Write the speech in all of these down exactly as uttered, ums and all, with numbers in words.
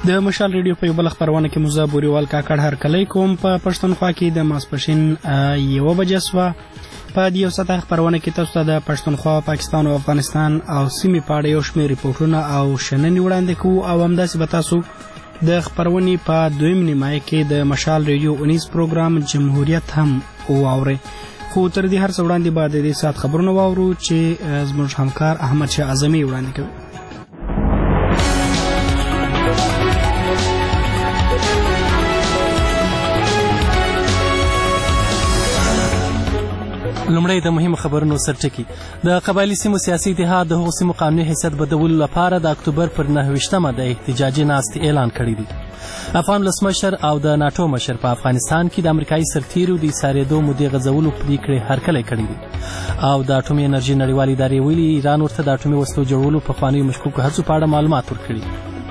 د مشال ریډیو په یو بل خپرونه کې مو زه بوریوال کاکړ هرکلی کوم. په پښتونخوا کې د ماسپښین یوه بجه شوه. په دې یو ساعته خپرونه کې تاسو ته د پښتونخوا، پاکستان او افغانستان او سیمې په اړه یو شمېر ریپورټونه او شننې وړاندې کوو او همداسې به تاسو د خپرونې په دویم نیمایي کې د مشال ریډیو اونیز پروګرام جمهوریت هم واورئ. خو تر دې هر څه وړاندې به د دې ساعت خبرونه واورو چې زموږ همکار احمد شاه اعظمي وړاندې کوي. لومړی د مهمو خبرونو سرټکي. د قبایلي سیمو سیاسي اتحاد د هغو سیمو قانوني حیثیت بدلولو لپاره د اکتوبر پر نهه ویشتمه د احتجاجي ناستې اعلان کړی دی. افغان ولسمشر او د ناټو مشر په افغانستان کې د امریکایي سرتیرو د ایسارېدو مودې غځولو پریکړې هرکلی کړې دي او د اټومي انرژي نړیوالې ادارې ویلي ایران ورته د اټومي وسلو جوړولو پخوانیو مشکوکو هڅو په اړه معلومات ورکړي.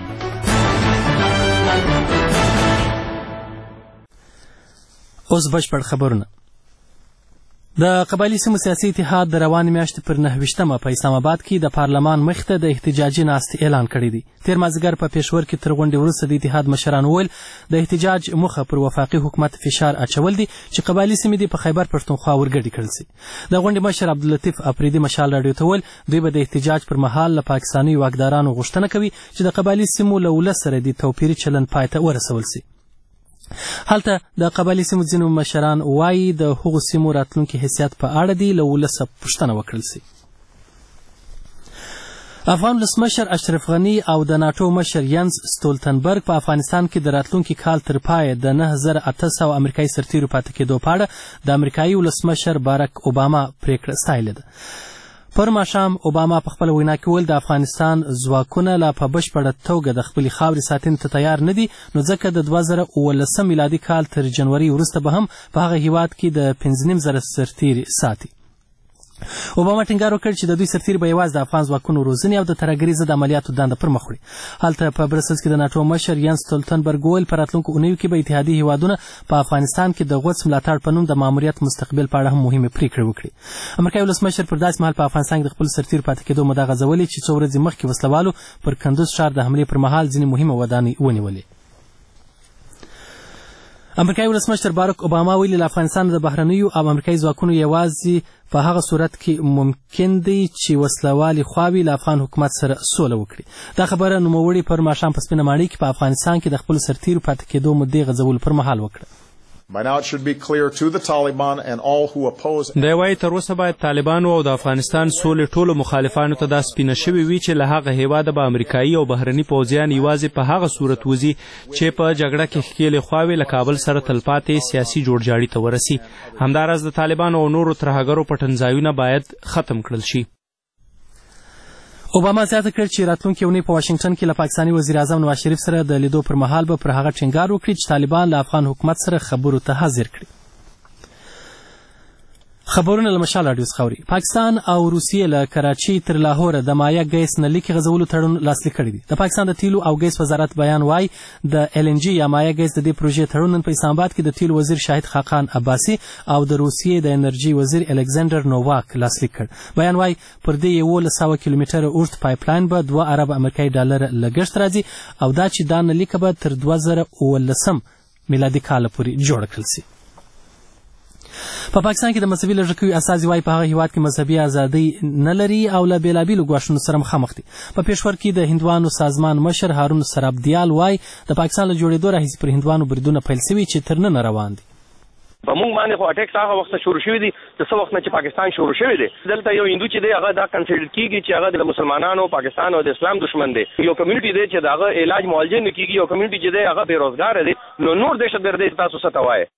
اوس بشپړ خبرونه. د قبایلي سیمو سیاسي اتحاد د روانې میاشتې پر نهه ویشتمه په اسلام آباد کې د پارلمان مخې ته د احتجاجي ناستې اعلان کړی دی. تېر مازدیګر په پېښور کې تر غونډې وروسته د اتحاد مشرانو وویل د احتجاج موخه پر وفاقي حکومت فشار اچول دي چې قبایلي سیمې دې په خیبر پښتونخوا ورګډې کړل سي. د غونډې مشر عبداللطیف اپریدي مشال راډیو ته وویل دوی به د احتجاج پر مهال له پاکستاني واکدارانو غوښتنه کوي چې د قبایلي سیمو له ولس سره د توپیري چلند پای ته ورسول سي. هلته د قبایلي سیمو ځینو مشران وایي د هغو سیمو راتلونکي حیثیت په اړه دی له ولسه پوښتنه وکړل سي. افغان ولسمشر اشرف غني او د ناټو مشر ینز ستولتنبرګ په افغانستان کې د راتلونکي کال تر پایه د نهه زره اته سوه امریکایي سرتیرو پاتې کېدو په اړه د امریکایي ولسمشر بارک اوباما پریکړه ستایلې ده. پر ماښام اوباما په خپله وینا کې وویل د افغانستان ځواکونه لا په بشپړه توګه د خپلې خاورې ساتنې ته تیار نه دي، نو ځکه د دوه زره اوولسم میلادي کال تر جنوري وروسته به هم په هغه هیواد کې د پنځه نیم زره سرتیري ساتي. اوباما ټینګار وکړ چې د دوی سرتیري به یوازې د افغان ځواکونو روزنې او د ترهګرۍ ضد عملیاتو دنده پر مخ وړي. هلته په برسلز کې د ناټو مشر ینز ستولتنبرګ وویل په راتلونکو اونیو کې به اتحادیې هیوادونه په افغانستان کې د غوڅ ملاتړ په نوم د ماموریت مستقبل په اړه هم مهمې پریکړې وکړي. امریکایي ولسمشر پر داسې مهال په افغانستان کې د خپلو سرتیرو پاتې کېدو مده غځولې چې څو ورځې مخکې وسلوالو پر کندوز ښار د حملې پر مهال ځینې مهمه ودانۍ ونیولې. امریکایي ولسمشر بارک اوباما ویلي له افغانستان د بهرنیو او امریکایي ځواکونو یوازې په هغه صورت کې ممکن دی چې وسلوالې خواوې له افغان حکومت سره سوله وکړي. دا خبره نوموړي پر ماښام په سپینه ماڼۍ کې په افغانستان کې د خپلو سرتیرو پاتې کېدو مودې غځولو پر مهال وکړه. By now it should be clear to the Taliban and all who oppose. دا وایي تر اوسه باید طالبانو او د افغانستان سولې ټولو مخالفانو ته دا سپینه شوې وي چې له هغه هیواده به امریکایي او بهرني پوځیان یوازې په هغه صورت وځي چې په جګړه کې ښکېلې خواوې له کابل سره تلپاتې سیاسي جوړجاړي ته ورسي. همداراز د طالبانو او نورو ترهګرو پټنځایونه باید ختم کړل شي. اوباما زیاته کړ چې راتلونکې اونۍ په واشنګټن کې له پاکستاني وزیر اعظم نواز شریف سره د لیدو پر مهال به پر هغه ټینګار وکړي چې طالبان له افغان حکومت سره خبرو ته حاضر کړي. خبرونه له مشال راډیو څخه اوري. پاکستان او روسیې له کراچۍ تر لاهوره د مایع ګیس نلیکې غځولو تړون لاسلیک کړی دی. د پاکستان د تیلو او ګیس وزارت بیان وایي د ایل ان جي یا مایع ګیس د دې پروژې تړون نن په اسلام آباد کې د تیلو وزیر شاهد خاقان عباسي او د روسیې د انرژي وزیر الکساندر نوواک لاسلیک کړ. بیان وایي پر دې یولس سوه کیلومتره اوږد پایپلاین به دوه اربه امریکایي ډالره لګښت راځي او دا چې دا نلیکه به تر دوه زره اوولسم میلادي کاله پورې جوړه کړل سي. په پاکستان کې د مذهبي لږکیو استازي وایي په هغه هیواد کې مذهبي ازادۍ نه لري او له بېلابېلو ګواښونو سره مخامخ دي. په پېښور کې د هندوانو سازمان مشر هارون سرابدیال وایي د پاکستان له جوړېدو راهیسې پر هندوانو بریدونه پیل شوي چې تر ننه روان دي. په موږ باندې خو اټیک هغه وخت شروع شوی دی د څه وخت نه چې پاکستان شروع شوی دی. دلته یو هندو چې دی هغه دا کنسیډر کیږي چې هغه د مسلمانانو پاکستان او د اسلام دشمن دی. یو کمیونټي دی چې دغه علاج معالجه نه کیږي، یو کمیونټي چې دی هغه بیروزګار دی. نو نور دهشتګردي تاسو څه ته وایي؟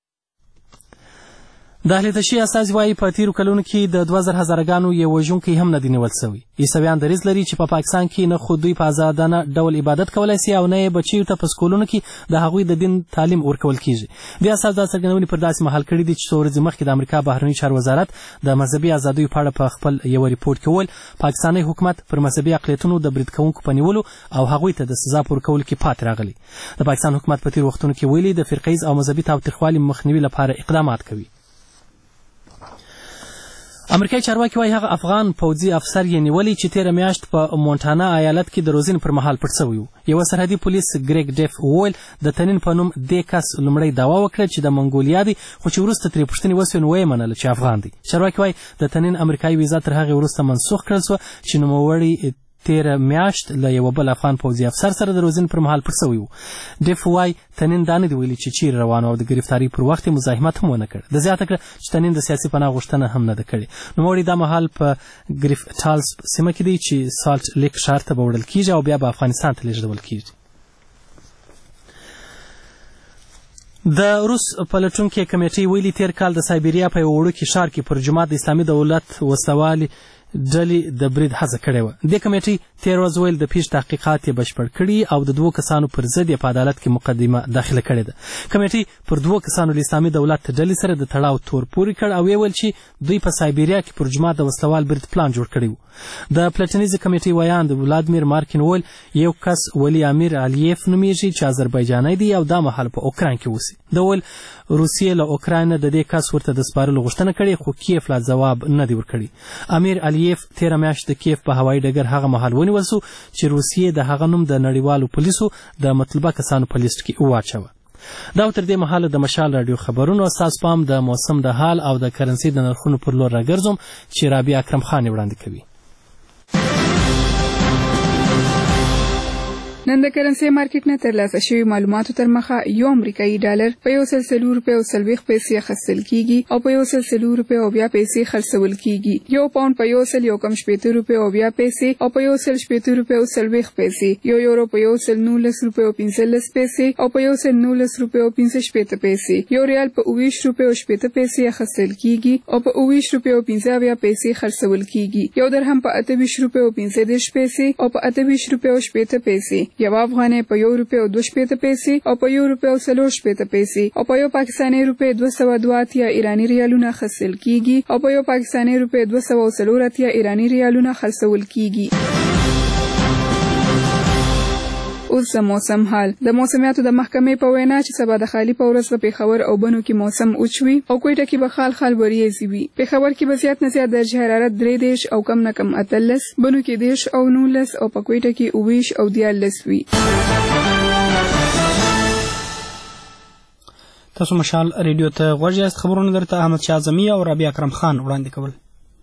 د اهل تشیع استازي وایي په تیرو کلونو کې د دوه زره هزارګانو یو وژونکی هم نه دی نیول سوی. عیسویان دریځ لري چې په پا پاکستان کې نه خو دوی په ازادانه ډول عبادت کولی سي او نه یې بچیو ته په سکولونو کې د هغوی د دین تعلیم ورکول کیږي. دې استازو دا څرګندونې پر داسې مهال کړي دي چې څو ورځې مخکې د امریکا بهرني چارو وزارت د مذهبي ازادیو په اړه په خپل یو ریپورټ کې وویل پاکستاني حکومت پر مذهبي اقلیتونو د برید کوونکو په نیولو او هغوی ته د سزا په ورکولو کې پاتې راغلی. د پاکستان حکومت په تیرو وختونو کې ویلي د فرقه ییز او مذهبي تاوتریخوالي مخنیوي لپاره اقدامات کوي. امریکایي چارواکي وایي هغه افغان پوځي افسر یې نیولی چې تېره میاشت په مونټانا ایالت کې د روزنې پر مهال پټ سوی و. یوه سرحدي پولیس ګریګ ډیف وویل د تنین په نوم دې کس لومړی دعوا وکړه چې د منګولیا دی، خو چې وروسته ترې پوښتنې وسوې نو ویې منله چې افغان دی. چارواکي وایي د تنین امریکایي ویزا تر هغې وروسته منسوخ کړل سوه چې نوموړی تېره میاشت له یوه بل افغان پوځي افسر سره د روزنې پر مهال پټ سوی و. ډیف وایي تنین دا نه دی ویلي چې چیرې روان او د ګرفتارۍ پر وخت یې مزاحمت هم ونه کړ. د زیاته کړه چې تنین د سیاسي پناه غوښتنه هم نه ده کړې. نوموړی دا مهال په ګریفټالز سیمه کې دی چې سالټ لیک ښار ته به وړل کېږي او بیا به افغانستان ته لیږدول کېږي. د روس پلټونکې کمیټې ویلي تېر کال د سایبریا په یوه وړوکي ښار کې پر جومات د اسلامي دولت وسلوالې ډلې د برید هڅه کړې وه. دې کمیټې تېر ورځ ویل د پیښې تحقیقات یې بشپړ کړي او د دوو کسانو پر ضد یې په عدالت کې مقدمه داخله کړې ده. کمیټې پر دوو کسانو له اسلامي دولت ډلې سره د تړاو تور پورې کړ او ویل چې دوی په سایبریا کې پر جومات د وسلوال برید پلان جوړ کړی و. د پلټنیزې کمیټې ویان د ولادیمیر مارکین وویل یو کس ولی امیر الیف نومیږي چې آذربایجانی دی او دا مهال په اوکراین کې اوسي. د ویل روسیې له اوکراین د دې کس ورته د سپارلو غوښتنه کړې خو کیف لا ځواب نه دی ورکړی. امیر الیف تېره میاشت د کیف په هوایي ډګر هغه مهال ونیول سو چې روسیې د هغه نوم د نړیوالو پولیسو د مطلوبه کسانو په لیست کې واچوه. دا تر دې مهاله د مشال راډیو خبرونو ستاسو پام د موسم د حال او د کرنسي د نرخونو پر لور راګرځوم چې رابعه اکرم خان یې وړاندې کوي. نن د کرنسي مارکیټ نه ترلاسه شوي معلوماتو تر مخه یو امریکایي ډالر په یو سل څلور روپۍ او څلوېښت پیسې اخیستل کېږي او په یو سل څلور روپۍ او بیا پیسې خرڅول کېږي. یو پاونډ په یو سل یو کم شپېته روپۍ او بیا پیسې او په یو سل شپېته روپۍ او څلوېښت پیسې. یو یورو په یو سل نولس روپۍ او پنځلس پیسې او په یو سل نولس روپۍ او پنځه شپېته پیسې. یو ریال په اوویشت روپۍ او شپېته پیسې اخیستل کېږي او په اوویشت روپۍ او پنځه اویا پیسې خرڅول کېږي. یو درهم په اته ویشت روپۍ او پنځه دېرش پیسې او په اته ویشت روپۍ او شپېته پیسې. یو افغانۍ په یو روپۍ او دوه شپېته پیسې او په یو روپۍ او څلور شپېته پیسې او په یو پاکستاني روپۍ دوه سوه دوه اتیا ایراني ریالونه اخیستل کېږي او په یو پاکستاني روپۍ دوه سوه څلور اتیا ایراني ریالونه خرڅول کېږي. اوس د موسم حال. د موسمیاتو د محکمې په وینا چې سبا د خالي په ورځ په پېښور او بنو کې موسم اوچ وي او کویټه کې به خال خال وریځې وي. پېښور کې به زیات نه زیات درجه حرارت درې دېرش او کم نه کم اتلس، بنو کې دېرش او نولس او په کویټه کې اوویشت او دیارلس وي. تاسو مشال ریډیو ته غوږ یاست. خبرونه درته احمد شاه اعظمي او رابعه اکرم خان وړاندې کول.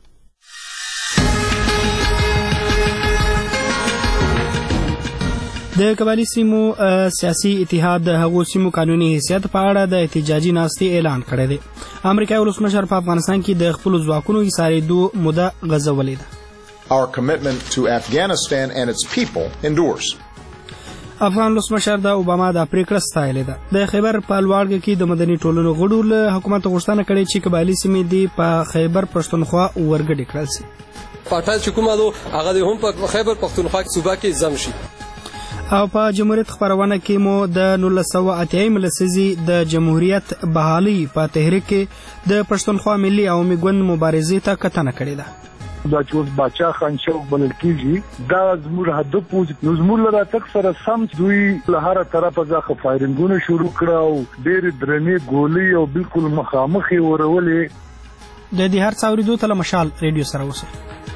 د قبایلي سیمو سیاسي اتحاد د هغو سیمو قانوني حیثیت په اړه د احتجاجي ناستې اعلان کړی دی. امریکایي ولسمشر په افغانستان کې د خپلو ځواکونو ایسارېدو موده غځولې ده. Our commitment to Afghanistan and its people endures. افغان ولسمشر د اوباما د پریکړه ستایلې ده. د خیبر په لوړګه کې د مدني ټولنو غړو له حکومت غوښتنه کړې چې قبایلي سیمې دې په خیبر پښتونخوا ورګډې کړل شي. پټای چې کومه دو هغه هم په خیبر پښتونخوا کې صوبه کې ضم شي. او په جمهوریت خبرونه کې مو د نولس سوه اتیایم لسیزې د جمهوریت بحالي په تحریک کې د پښتونخوا ملي عوامي ګوند مبارزې ته کتنه کړې ده. دا چې اوس باچا خان شوق بلل کېږي دا زموږ هدف و. نو زموږ له راتګ سره سم دوی له هره طرفه ځخه فایرنګونه شروع کړه او ډېرې درنې ګولۍ او بالکل مخامخ یې ورولې. د دې هر څه اورېدو ته له مشال ریډیو سره اوسئ.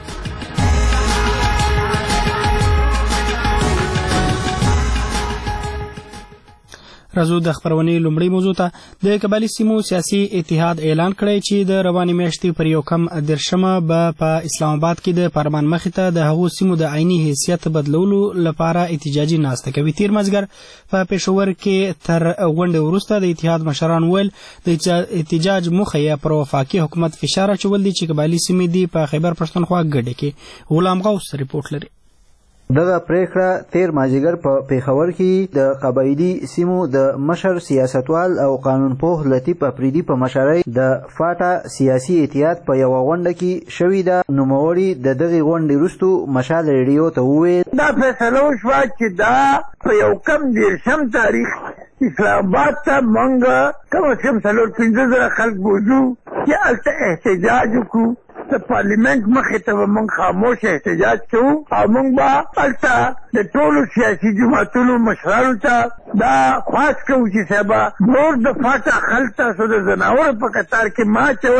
راځو د خبرونې لومړۍ موضوع ته. د قبایلي سیمو سیاسي اتحاد اعلان کړی چې د روانې میاشتې پر یو کم دېرشمه به په اسلام آباد کې د پارلمان مخې ته د هغو سیمو د عیني حیثیت بدلولو لپاره احتجاجي ناسته کوي. تېر مازدیګر په پېښور کې تر غونډې وروسته د اتحاد مشران ویل د احتجاج موخه یې پر وفاقي حکومت فشار اچول دي چې قبایلي سیمې دي په خیبر پښتونخوا ګډې کې. غلام غوث رپورټ لري. دغه پریکړه تیر مازدیګر په پېښور کې د قبایلي سیمو د مشر سیاستوال او قانونپوه لطیف افریدي په مشرۍ د فاټا سیاسي اتحاد په یوه غونډه کې شوې ده. نوموړي د دغې غونډې وروستو مشال ریډیو ته وویل دا فیصله وشوه چې دا په یو کم دېرشم تاریخ اسلام آباد ته موږ کم از کم څلور پنځه زره خلک بوځو چې هلته احتجاج وکړو. د پارلیمنت مخې ته به موږ خاموش احتجاج کوو او موږ به هلته د ټولو سیاسي جماعتونو مشرانو ته دا خواست کوو چې صاحبه نور د فاټا خلک تاسو د ځناورو په قطار کې مه اچوئ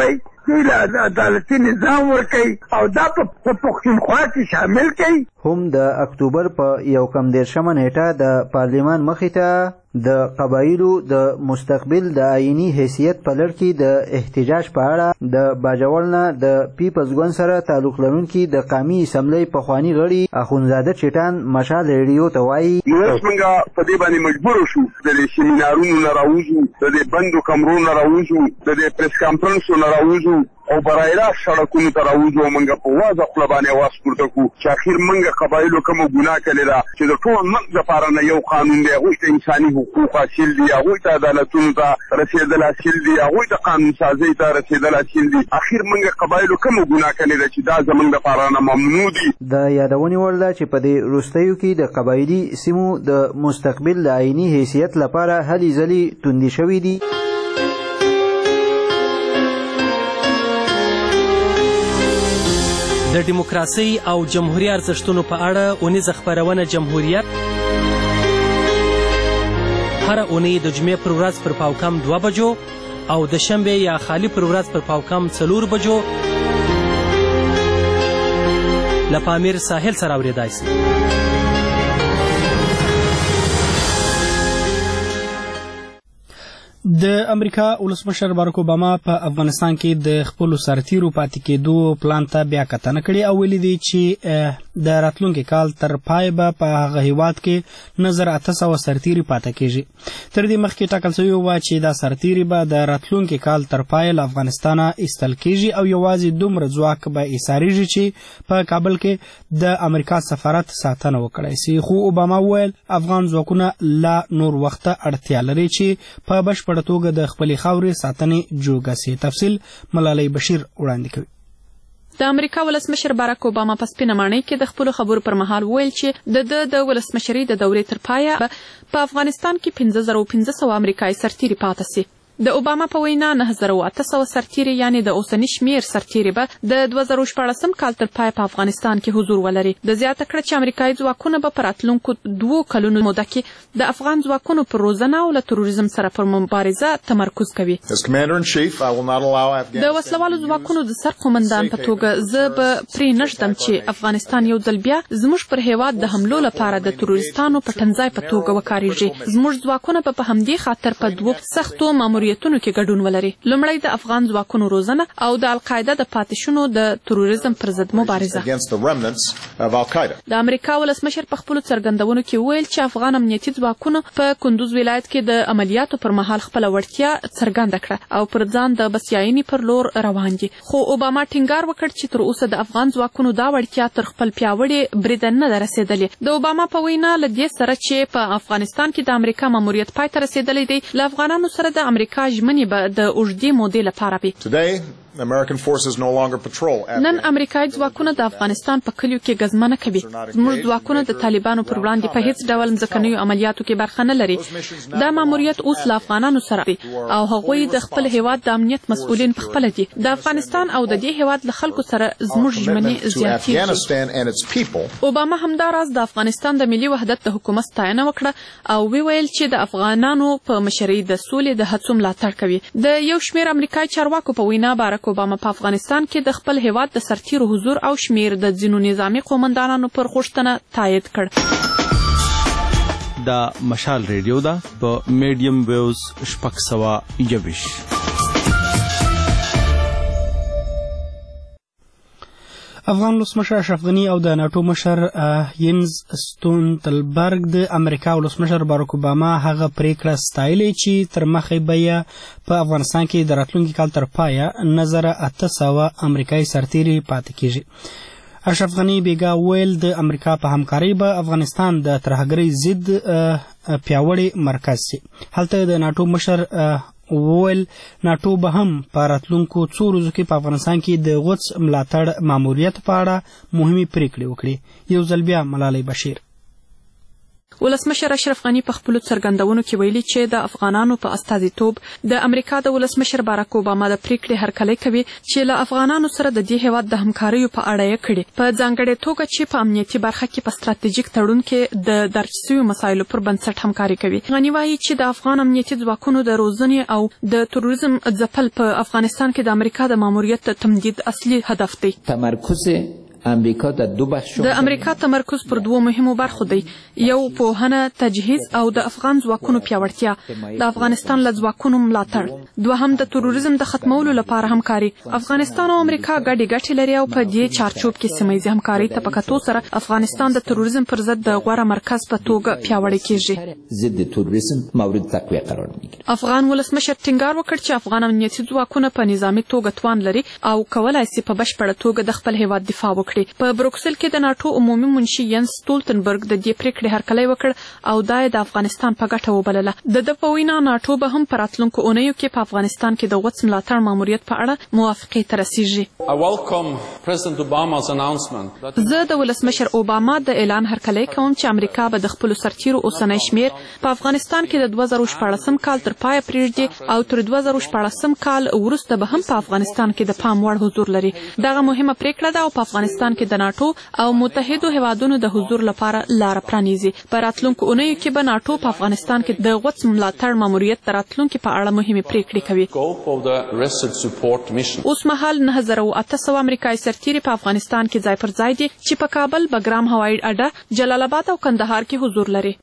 دوی له عدالتي نظام ورکوي او دا په پښتونخوا کې شامل کوي. هم د اکتوبر په یو کم دېرشمه نیټه د پارلمان مخې ته د قبایلو د مستقبل د آئینی حیثیت په لړ کې د احتجاج په اړه د باجوړ نه د پیپلز ګوند سره تعلق لرونکي د قومي اسمبلۍ پخواني غړي اخندزاده چټان مشال ریډیو ته وایي اوس موږ په دې باندې مجبور شو د سیمینارونو نه راوځو، د دې بندو کمرو نه راوځو، د دې پریس کانفرنسو نه راوځو او برای راست سړکونو ته راوځو. موږ په واضح خوله باندې اواز پورته کړو چې اخر موږ قبایلو کومه ګناه کړې ده چې د ټول ملک دپاره نه یو قانون دی، هغوی ته انساني حقوق حاصل دي، هغوی ته عدالتونو ته رسېدل حاصل دي، هغوی ته قانون سازۍ ته رسېدل حاصل دي. اخر موږ قبایلو کومه ګناه کړې ده چې دا زموږ دپاره نه ممنوع دي. د یادونې وړ ده چې په دې وروستیو کې د قبایلي سیمو د مستقبل د آئیني حیثیت لپاره هلې ځلې توندې شوي دي. د ډیموکراسۍ او جمهوري ارزښتونو په اړه اونیزه خپرونه جمهوریت هره اونۍ د جمعې پر ورځ پر پاوکم دوه بجو او د شنبې یا خالي پر ورځ پر پاوکم څلور بجو له پامیر ساحل سره اورېدای شي. د امریکا ولسمشر باراک اوباما په افغانستان کې د خپلو سرتیرو پاتې کېدو پلان ته بیا کتنه کړې او ویلي دي چې د راتلونکي کال تر پای به په هغه هیواد کې نظر اته سوه سرتیري پاتې کېږي. تر دې مخکې ټاکل شوي وه چې دا سرتیري به د راتلونکي کال تر پای له افغانستانه ایستل کېږي او یوازې دومره ځواک به ایسارېږي چې په کابل کې د امریکا سفارت ساتنه وکړی سي. خو اوباما وویل افغان ځواکونه لا نور وخته اړتیا لري چې په بشپړ په توګه د خپلې خاورې ساتنې جوګه سي. تفصیل ملالۍ بشیر وړاندې کوي. د امریکا ولسمشر باراک اوباما په سپینه ماڼۍ کې د خپلو خبرو پر مهال ویل چې د ده د ولسمشرۍ د دورې تر پایه په افغانستان کې پنځه زره پنځه سوه امریکایي سرتیري پاته سي. د اوباما په وینا نه زره اته سوه سرتیري یعنې د اوسني شمېر سرتیري به د دوه زره شپاړسم کال تر پایه په افغانستان کې حضور ولري. د زیاته کړه چې امریکایي ځواکونه به په راتلونکو دوو کلونو موده کې د افغان ځواکونو پر روزنه او له تروریزم سره پر مبارزه تمرکز کوي. د وسلوالو ځواکونو د سر قومندان په توګه زه به پرې نږدم چې افغانستان یو ځل بیا زموږ پر هیواد د حملو لپاره د تروریستانو په ټنځای په توګه وکارېږي. زموږ ځواکونه به په همدې خاطر په دوو سختو ماموریتونو کې ګډون ولري. لومړی د افغان ځواکونو روزنه او د القاعده د پاتې شونو د تروریزم پر ضد مبارزه. د امریکا ولسمشر په خپلو څرګندونو کې وویل چې افغان امنیتي ځواکونو په کندوز ولایت کې د عملیاتو پر مهال خپله وړتیا څرګنده کړه او پر ځان د بسیاینې پر لور روان دي. خو اوباما ټینګار وکړ چې تر اوسه د افغان ځواکونو دا وړتیا تر خپل پیاوړي برید نه ده رسېدلې. د اوباما په وینا له دې سره چې په افغانستان کې د امریکا ماموریت پای ته رسېدلی دی له افغانانو سره د امریکا ژمنې به د اوږدې مودې لپاره وي. نن امریکایي ځواکونه د افغانستان په کلیو کې ګزمه نه کوي. زموږ ځواکونه د طالبانو پر وړاندې په هیڅ ډول ځمکنیو عملیاتو کې برخه نه لري. دا ماموریت اوس له افغانانو سره دی او هغوی د خپل هیواد د امنیت مسؤلین پخپله دي. د افغانستان او د دې هیواد له خلکو سره زموږ ژمنې زیاتېږي. اوباما همداراز د افغانستان د ملي وحدت د حکومت ستاینه وکړه او ویل چې د افغانانو په مشرۍ د سولې د هڅو ملاتړ کوي. د یو شمېر امریکایي چارواکو په وینا باراک اوباما په افغانستان کې د خپل هیواد د سرتیرو حضور او شمېر د ځینو نظامي قومندانانو پر غوښتنه تایید کړ. دا مشال ریډیو ده په میډیم ویوز شپږ سوه یوویشت. افغان ولسمشر اشرف غني او د ناټو مشر ینز ستولتنبرګ د امریکا ولسمشر باراک اوباما هغه پریکړه ستایلې چې تر مخې به یې په افغانستان کې د راتلونکي کال تر پایه نظره اته سوه امریکایي سرتیري پاتې کېږي. اشرف غني بیګا ویل د امریکا په همکارۍ به افغانستان د ترهګرۍ ضد پیاوړی مرکز سي. هلته د ناټو مشر وویل ناټو به هم په راتلونکو څو ورځو کې په افغانستان کې د غوڅ ملاتړ ماموریت په اړه مهمې پریکړې وکړي. یو ځل بیا ملالۍ بشیر. ولسمشر اشرف غنی په خپل څرګندونو کې ویلي چې د افغانانو په استازیتوب د امریکا د ولسمشر بارک اوباما د پریکړې هرکلی کوي چې له افغانانو سره د دې هیواد د همکاریو په اړه یې کړي په ځانګړې توګه چې په امنیتي برخه کې په ستراتیژیک تړون کې د درج شویو مسایلو پر بنسټ همکاري کوي. غنی وایي چې د افغان امنیتي ځواکونو د روزنې او د تروریزم ځپل په افغانستان کې د امریکا د ماموریت تمدید اصلي هدف دی. تمرکز امریکا در دو بخش د امریکا تمرکز پر دوه مهمو برخو دی. یو پوهنه، تجهیز او د افغان ځواکونو پیاوړتیا، د افغانستان له ځواکونو ملاتړ، دوهم د تروریزم د ختمولو لپاره همکاري. افغانستان او امریکا ګډې ګټې لري او په دې چارچوب کې سیمه ییزې همکاري ته په کتو سره افغانستان د تروریزم پر ضد د غوره مرکز په توګه پیاوړی کیږي. ضد تروریزم مورد تقویه قرار میگیره. افغان ولسمشر ټینګار وکړ چې افغان امنیتي ځواکونه په نظامي توګه توان لري او کولای شي په بشپړه توګه د خپل هیواد دفاع وکړي. په بروکسل کې د ناتو عمومي منشي ینس ستولتنبرګ د دې پریکړې هرکلی وکړ او دا د افغانستان په ګټه وبلله. د ده په وینا ناتو به هم په راتلونکو اونیو کې په افغانستان کې د غوڅ ملاتړ ماموریت په اړه موافقې ته رسیږي. زه د ولسمشر اوباما د اعلان هرکلی کوم چې امریکا به د خپلو سرتیرو اوسنی شمیر په افغانستان کې د دوه زره شپاړسم کال تر پایه پرېږدي او تر دوه زره شپاړسم کال وروسته به هم په افغانستان کې د پام وړ حضور لري. دغه مهمه پریکړه ده او په افغانستان کې د ناتو او متحدو هیوادونو د حضور لپاره لار پرانیزي. په راتلونکو اونیو کې به ناتو په افغانستان کې د غوڅ ملاتړ ماموریت د راتلونکي په اړه مهمې پریکړې کوي. اوس مهال نهه زره اته سوه امریکایي سرتیري په افغانستان کې ځای پر ځای دي چې په کابل، بګرام هوایي اډه، جلال آباد او کندهار کې حضور لري.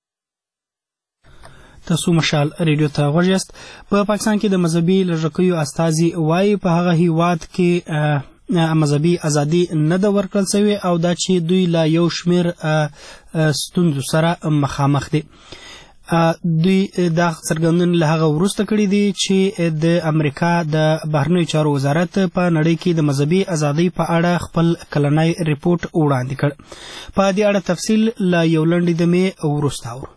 تاسو مشال ریډیو ته غوږ یاست. په پاکستان کې د مذهبي لږکیو استازي وایي په هغه هیواد کې مذهبي ازادي نه ده ورکړل شوې او دا چې دوی لا یو شمیر ستونزو سره مخامخ دي. دوی دا څرګندونه له هغه وروسته کړې دي چې د امریکا د بهرنیو چارو وزارت په نړۍ کې د مذهبي ازادۍ په اړه خپل کلنی ریپورت وړاندې کړ. په دې اړه تفصیل له یو لنډې دمې وروسته اورو.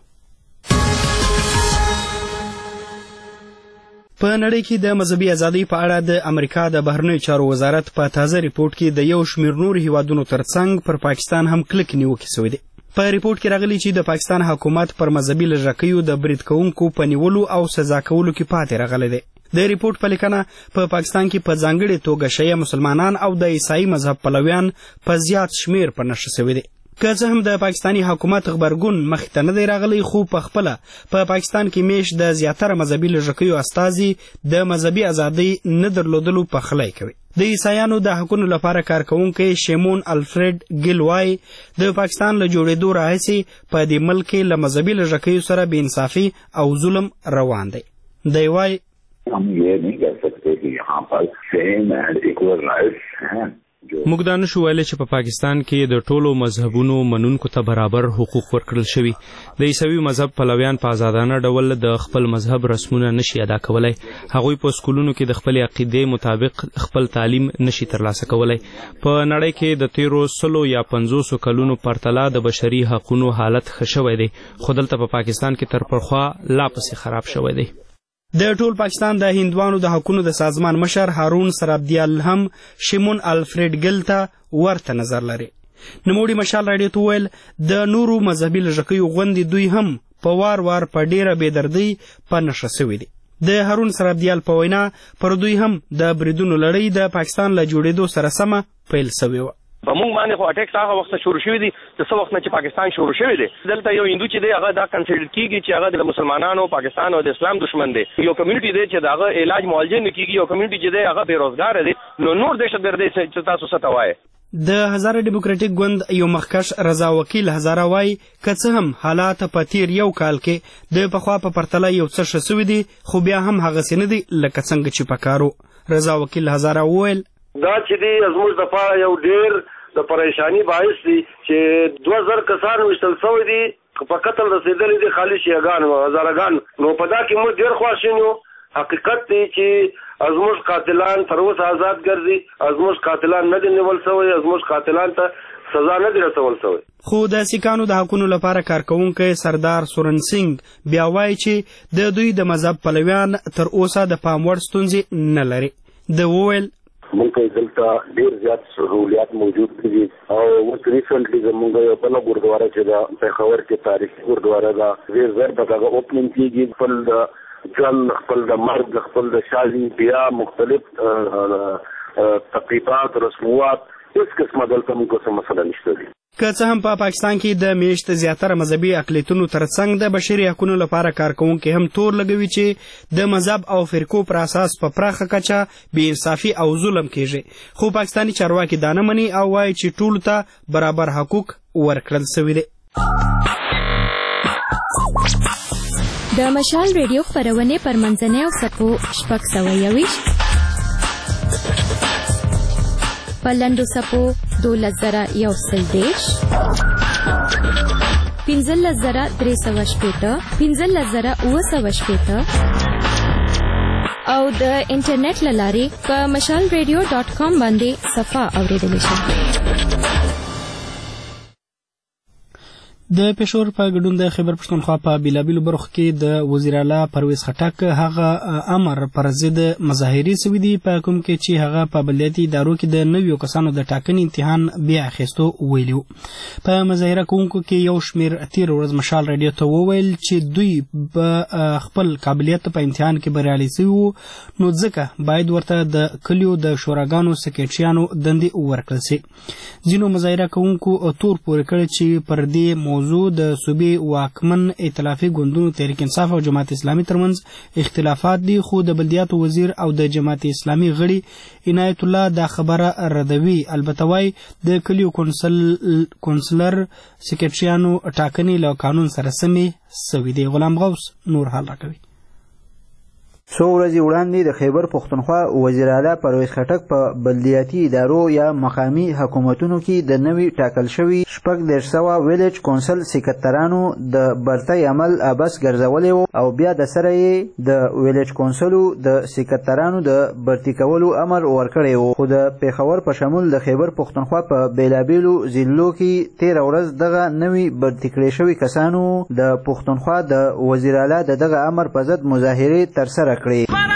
په نړۍ کې د مذهبي ازادۍ په اړه د امریکا د بهرنیو چارو وزارت په تازه ریپورت کې د یو شمیر نور هیوادونو ترڅنګ پر پاکستان هم کلک نیوکې شوې دي. په ریپورت کې راغلي چې د پاکستان حکومت پر مذهبي لږکیو د برید کوونکو په نیولو او سزا کولو کې پاتې راغلی دی. د ریپورت په لیکنه په پاکستان کې په ځانګړې توګه شیعه مسلمانان او د عیسائی مذهب پلویان په زیات شمیر په نښه شوي دي. که څه هم د پاکستاني حکومت غبرګون مخې ته نه دی راغلی، خو پخپله په پاکستان کې میش د زیاتره مذهبي لږکیو استازي د مذهبي ازادۍ نه درلودلو پخلی کوي. د عیسایانو د حقونو لپاره کار کوونکی شیمون الفرید ګیل وایي د پاکستان له جوړېدو راهیسې په دې ملک کې له مذهبي لږکیو سره بېانصافي او ظلم روان دی. دی وایي हम ये नहीं कह सकते कि यहाँ पर सेम एंड इक्वल राइट्स हैं. موږ دا نشو ویلی چې په پا پاکستان کې د ټولو مذهبونو منونکو ته برابر حقوق ورکړل شوي. د عیسوي مذهب پلویان په آزادانه ډول د خپل مذهب رسمونه نشي ادا کولی. هغوی په سکولونو کې د خپل عقیدې مطابق خپل تعلیم نشي ترلاسه کولی. په نړۍ کې د تیرو سلو یا پنځوسو کلونو پرتله د بشري حقونو حالت ښه شوی دی، خو دلته په پا پاکستان کې تر پخوا لا پسې خراب شوی دی. د ټول پاکستان د هندوانو د حقونو د سازمان مشر هارون سرابدیال هم شیمون الفرید ګیل ته ورته نظر لري. نوموړي مشال راډیو ته وویل د نورو مذهبي لږکیو غوندې دوی هم په وار وار په ډیره بېدردۍ په نښه سوي دي. د هارون سرابدیال په وینا پر دوی هم د بریدونو لړۍ د پاکستان له جوړېدو سره سمه پیل سوې وه. په موږ باندې خو اټیک هغه وخت شروع شوی دی چې څه وخت نه چې پاکستان شروع شوی دی. دلته یو هندو چې دی هغه دا کنسیډر کیږي چې هغه د مسلمانانو، پاکستان او د اسلام دشمن دی. یو کمیونټي دی چې داغه علاج معالجه نه کیږي، یو کمیونټي چې دی هغه بیروزګار دی. نو نور دهشتګرد دی چې تاسو څه ته وایي. د هزاره ډیموکراټیک ګوند یو مخکش رضا وکیل هزاره وایي که څه هم حالات په تیر یو کال کې د پخوا په پرتله یو څه ښه سوي دي، خو بیا هم هغسې نه دي لکه څنګه چې پکار و. رضا وکیل هزاره وویل دا چې دی زموږ دپاره یو ډېر د پریشانی باعث دی چې دوه زر کسان وشتل شوي دي، په قتل رسېدلي دي خالي شیعګان او هزارګان. نو په دا کې موږ ډېر خواشین یو. حقیقت دی چې زموږ قاتلان تر اوسه آزاد ګرځي، زموږ قاتلان نه دي نیول شوي، زموږ قاتلان ته سزا نه دي رسول شوی. خو د سیکانو د حقونو لپاره کارکوونکی سردار سورن سنگ بیا وایي چې د دوی د مذهب پلویان تر اوسه د پام وړ ستونزې نه لري. د وویل مونږ دلته ډیر زیات سہولیات موجود دي او اوس ریسنټلی زموږ یو بل ګردواره چې د پېښور کې تاریخي ګردواره ده ډیر زر به دغه اوپننګ کیږي. خپل د ژوند خپل د مرګ خپل د شادي بیا مختلف تقریبات رسومات هیڅ قسمه دلته موږ څه مسله نشته دي. که څه هم په پاکستان کې د میشت زیاتره مذهبي اقلیتونو ترڅنګ د بشري حقوقو لپاره کارکونکي هم تور لګوي چې د مذهب او فرقو پر اساس په پراخه کچه بې انصافي او ظلم کیږي، خو پاکستاني چارواکي دا نه مني او وایي چې ټولو ته برابر حقوق ورکړل سوي دي. د مشال ریډیو خپرونې پر منځنۍ او څپو شپږ سوه یوویشت په لنډو څپو دولس زره یو سل دېرش پنځلس زره درې سوه شپېته پنځلس زره اووه سوه شپېته او د انټرنیټ له لارې په مشال ریډیو ډاټ کام باندې صفحه اورېدلی شئ. د پېښور په ګډون د خیبر پښتونخوا په بېلابېلو برخو کې د وزیر اعلی پرویز خټک هغه امر پر ضد مظاهرې سوي دي په کوم کې چې هغه په بلدیاتي ادارو کې د نویو کسانو د ټاکنې امتحان بیا اخیستو ویلي و. په مظاهره کوونکو کې یو شمېر تېره ورځ مشال راډیو ته وویل چې دوی به خپل قابلیت په امتحان کې بریالي سوي وو، نو ځکه باید ورته د کلیو د شوراګانو سکرټریانو دندې ورکړل سي. ځینو مظاهره کوونکو تور پورې کړی چې پر دې موضوع د صوبې واکمن ائتلافي ګوندونو تحریک انصاف او جماعت اسلامي ترمنځ اختلافات دي، خو د بلدیاتو وزیر او د جماعت اسلامي غړي عنایت الله دا خبره ردوي. البته وايي د کلیو کونسلر سکرټریانو ټاکنې له قانون سره سمې سوي دي. غلام غوث نور حال راکوي. څو ورځې وړاندې د خیبر پښتونخوا وزیر اعلی پرویز خټک په بلدیاتي ادارو یا مقامي حکومتونو کې د نوي ټاکل شوي شپږ دېرش سوه ویلیج کونسل سکرترانو د برتۍ عمل ابس ګرځولی و او بیا د سره یې د ویلیج کونسلو د سکرترانو د برتي کولو امر ورکړی و. خو د پېښور په شمول د خیبر پښتونخوا په بېلابېلو ضلعو کې تېره ورځ دغه نوي برتي کړی شوي کسانو د پښتونخوا د وزیر اعلی د دغه امر په ضد مظاهرې ترسره کړې.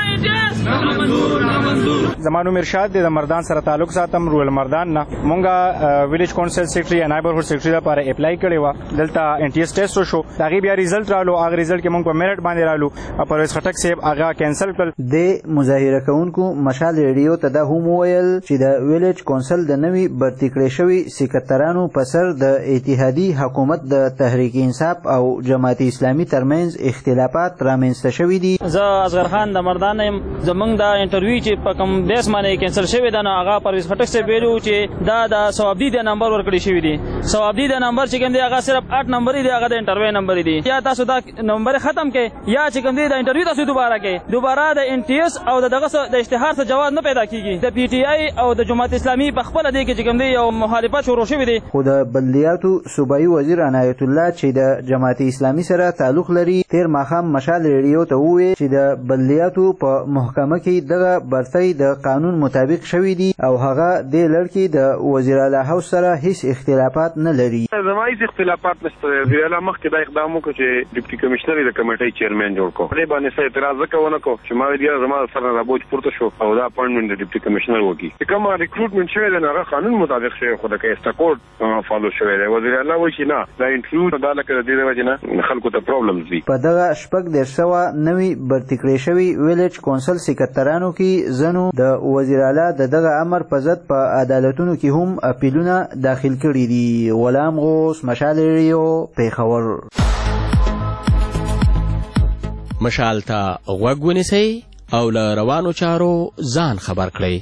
زما نوم ارشاد دی، د مردان سره تعلق ساتم، رول مردان نه. مونږه ویلیج کونسل سیکرټري یا نایبرهوډ سیکرټري لپاره اپلای کړی و. دلته ان ټي اس ټیسټ وشو، د هغې بیا ریزلټ رالو، هغه ریزلټ کې مونږ په میرټ باندې رالو او پرویز خټک صاحب هغه کینسل کړل. د مظاهره کوونکو مشال ریډیو ته دا هم وویل چې د ویلیج کونسل د نوي برتي کړی شوي سکرترانو په سر د اتحادي حکومت د تحریک انصاف او جماعت اسلامي ترمنځ اختلافات رامنځته شوي دي. زه اصغر خان د مردان یم. زمونږ دا انټرویو چې په کوم دیس باندې کینسل شوی ده نو هغه پرویز خټک صاحب ویلو چې دا د ثوابدي د نمبر ورکړی شوی دی. ثوابدي د نمبر چې کوم دی هغه صرف آठ نمبر دی، هغه د انټرویو نمبر دی. یا تاسو دا نمبر ختم کړئ یا چې کوم دی د انټرویو تاسو دوباره کړئ. دوباره د ان ټي اس او دغه د اشتهار څخه جواز نه پیدا کیږي. د پی ټی آی او د جماعت اسلامي په خپل دی کې چې کوم دی یو مخالفت شروع شوی دی. خو د بلدیاتو صوبایي وزیر عنایت الله چې د جماعت اسلامي سره تعلق لري تیر ماښام مشال ریډیو ته وویل چې د بلدیاتو په محکمه کې دغه برتۍ د قانون مطابق شوي دي او هغه دې لړ کې د وزیر اعلی هاوس سره هیڅ اختلافات نه لري. زما هیڅ اختلافات نشته. وزیر اعلی مخکې دا اقدام وکړ چې ډیپټي کمشنر د کمیټې چیرمن جوړ کړ. دې باندې څه اعتراض وکړ نکو چې ما ویل زما سره رابوج پورته شو او دا اپاینټمنټ د ډیپټي کمشنر وکړي. کوم ریکروټمنټ شوی دی هغه قانون مطابق شوی، خو د کیسټا کوډ فالو شوی دی. وزیر اعلی وایي چې نه دا انټرویو دا لکه د دې وجه نه خلکو ته پرابلمز دي. په دغه شپږ دېرش سوه نوي برتي کړی شوي ویلیج کونسل سکرترانو کې ځنو د وزیر اعلی د دغه امر په ضد په عدالتونو کې هم اپیلونه داخل کړي دي. غلام غوث، مشال ریډیو، پېښور. مشال ته غوږ ونیسئ او له روانو چارو ځان خبر کړئ.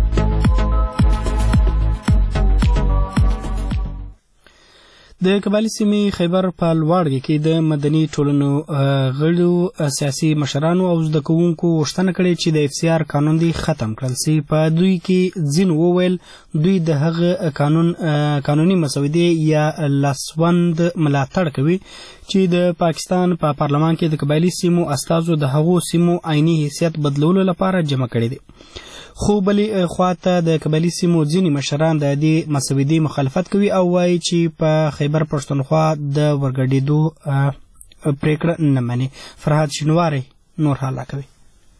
د کبالي سیمې خیبر په لوړګي کې د مدني ټولنو غړو سیاسي مشرانو او زده کوونکو غوښتنه کړې چې د اف سی آر قانون دی ختم کړل سي. په دوی کې ځینو وویل دوی د هغه قانون قانوني مسودې یا لاسوند ملاتړ کوي چې د پاکستان په پا پارلمان کې د کبالي سیمو استازو د هغو سیمو عیني حیثیت بدلولو لپاره جمع کړي دي. خو بلې خواته د کبالي سیمو ځینې مشران د دې مسودې مخالفت کوي او وایي چې په خیبر پښتونخوا د ورګډېدو پریکړه نه مني. فرهاد شینواری نور حال کوي.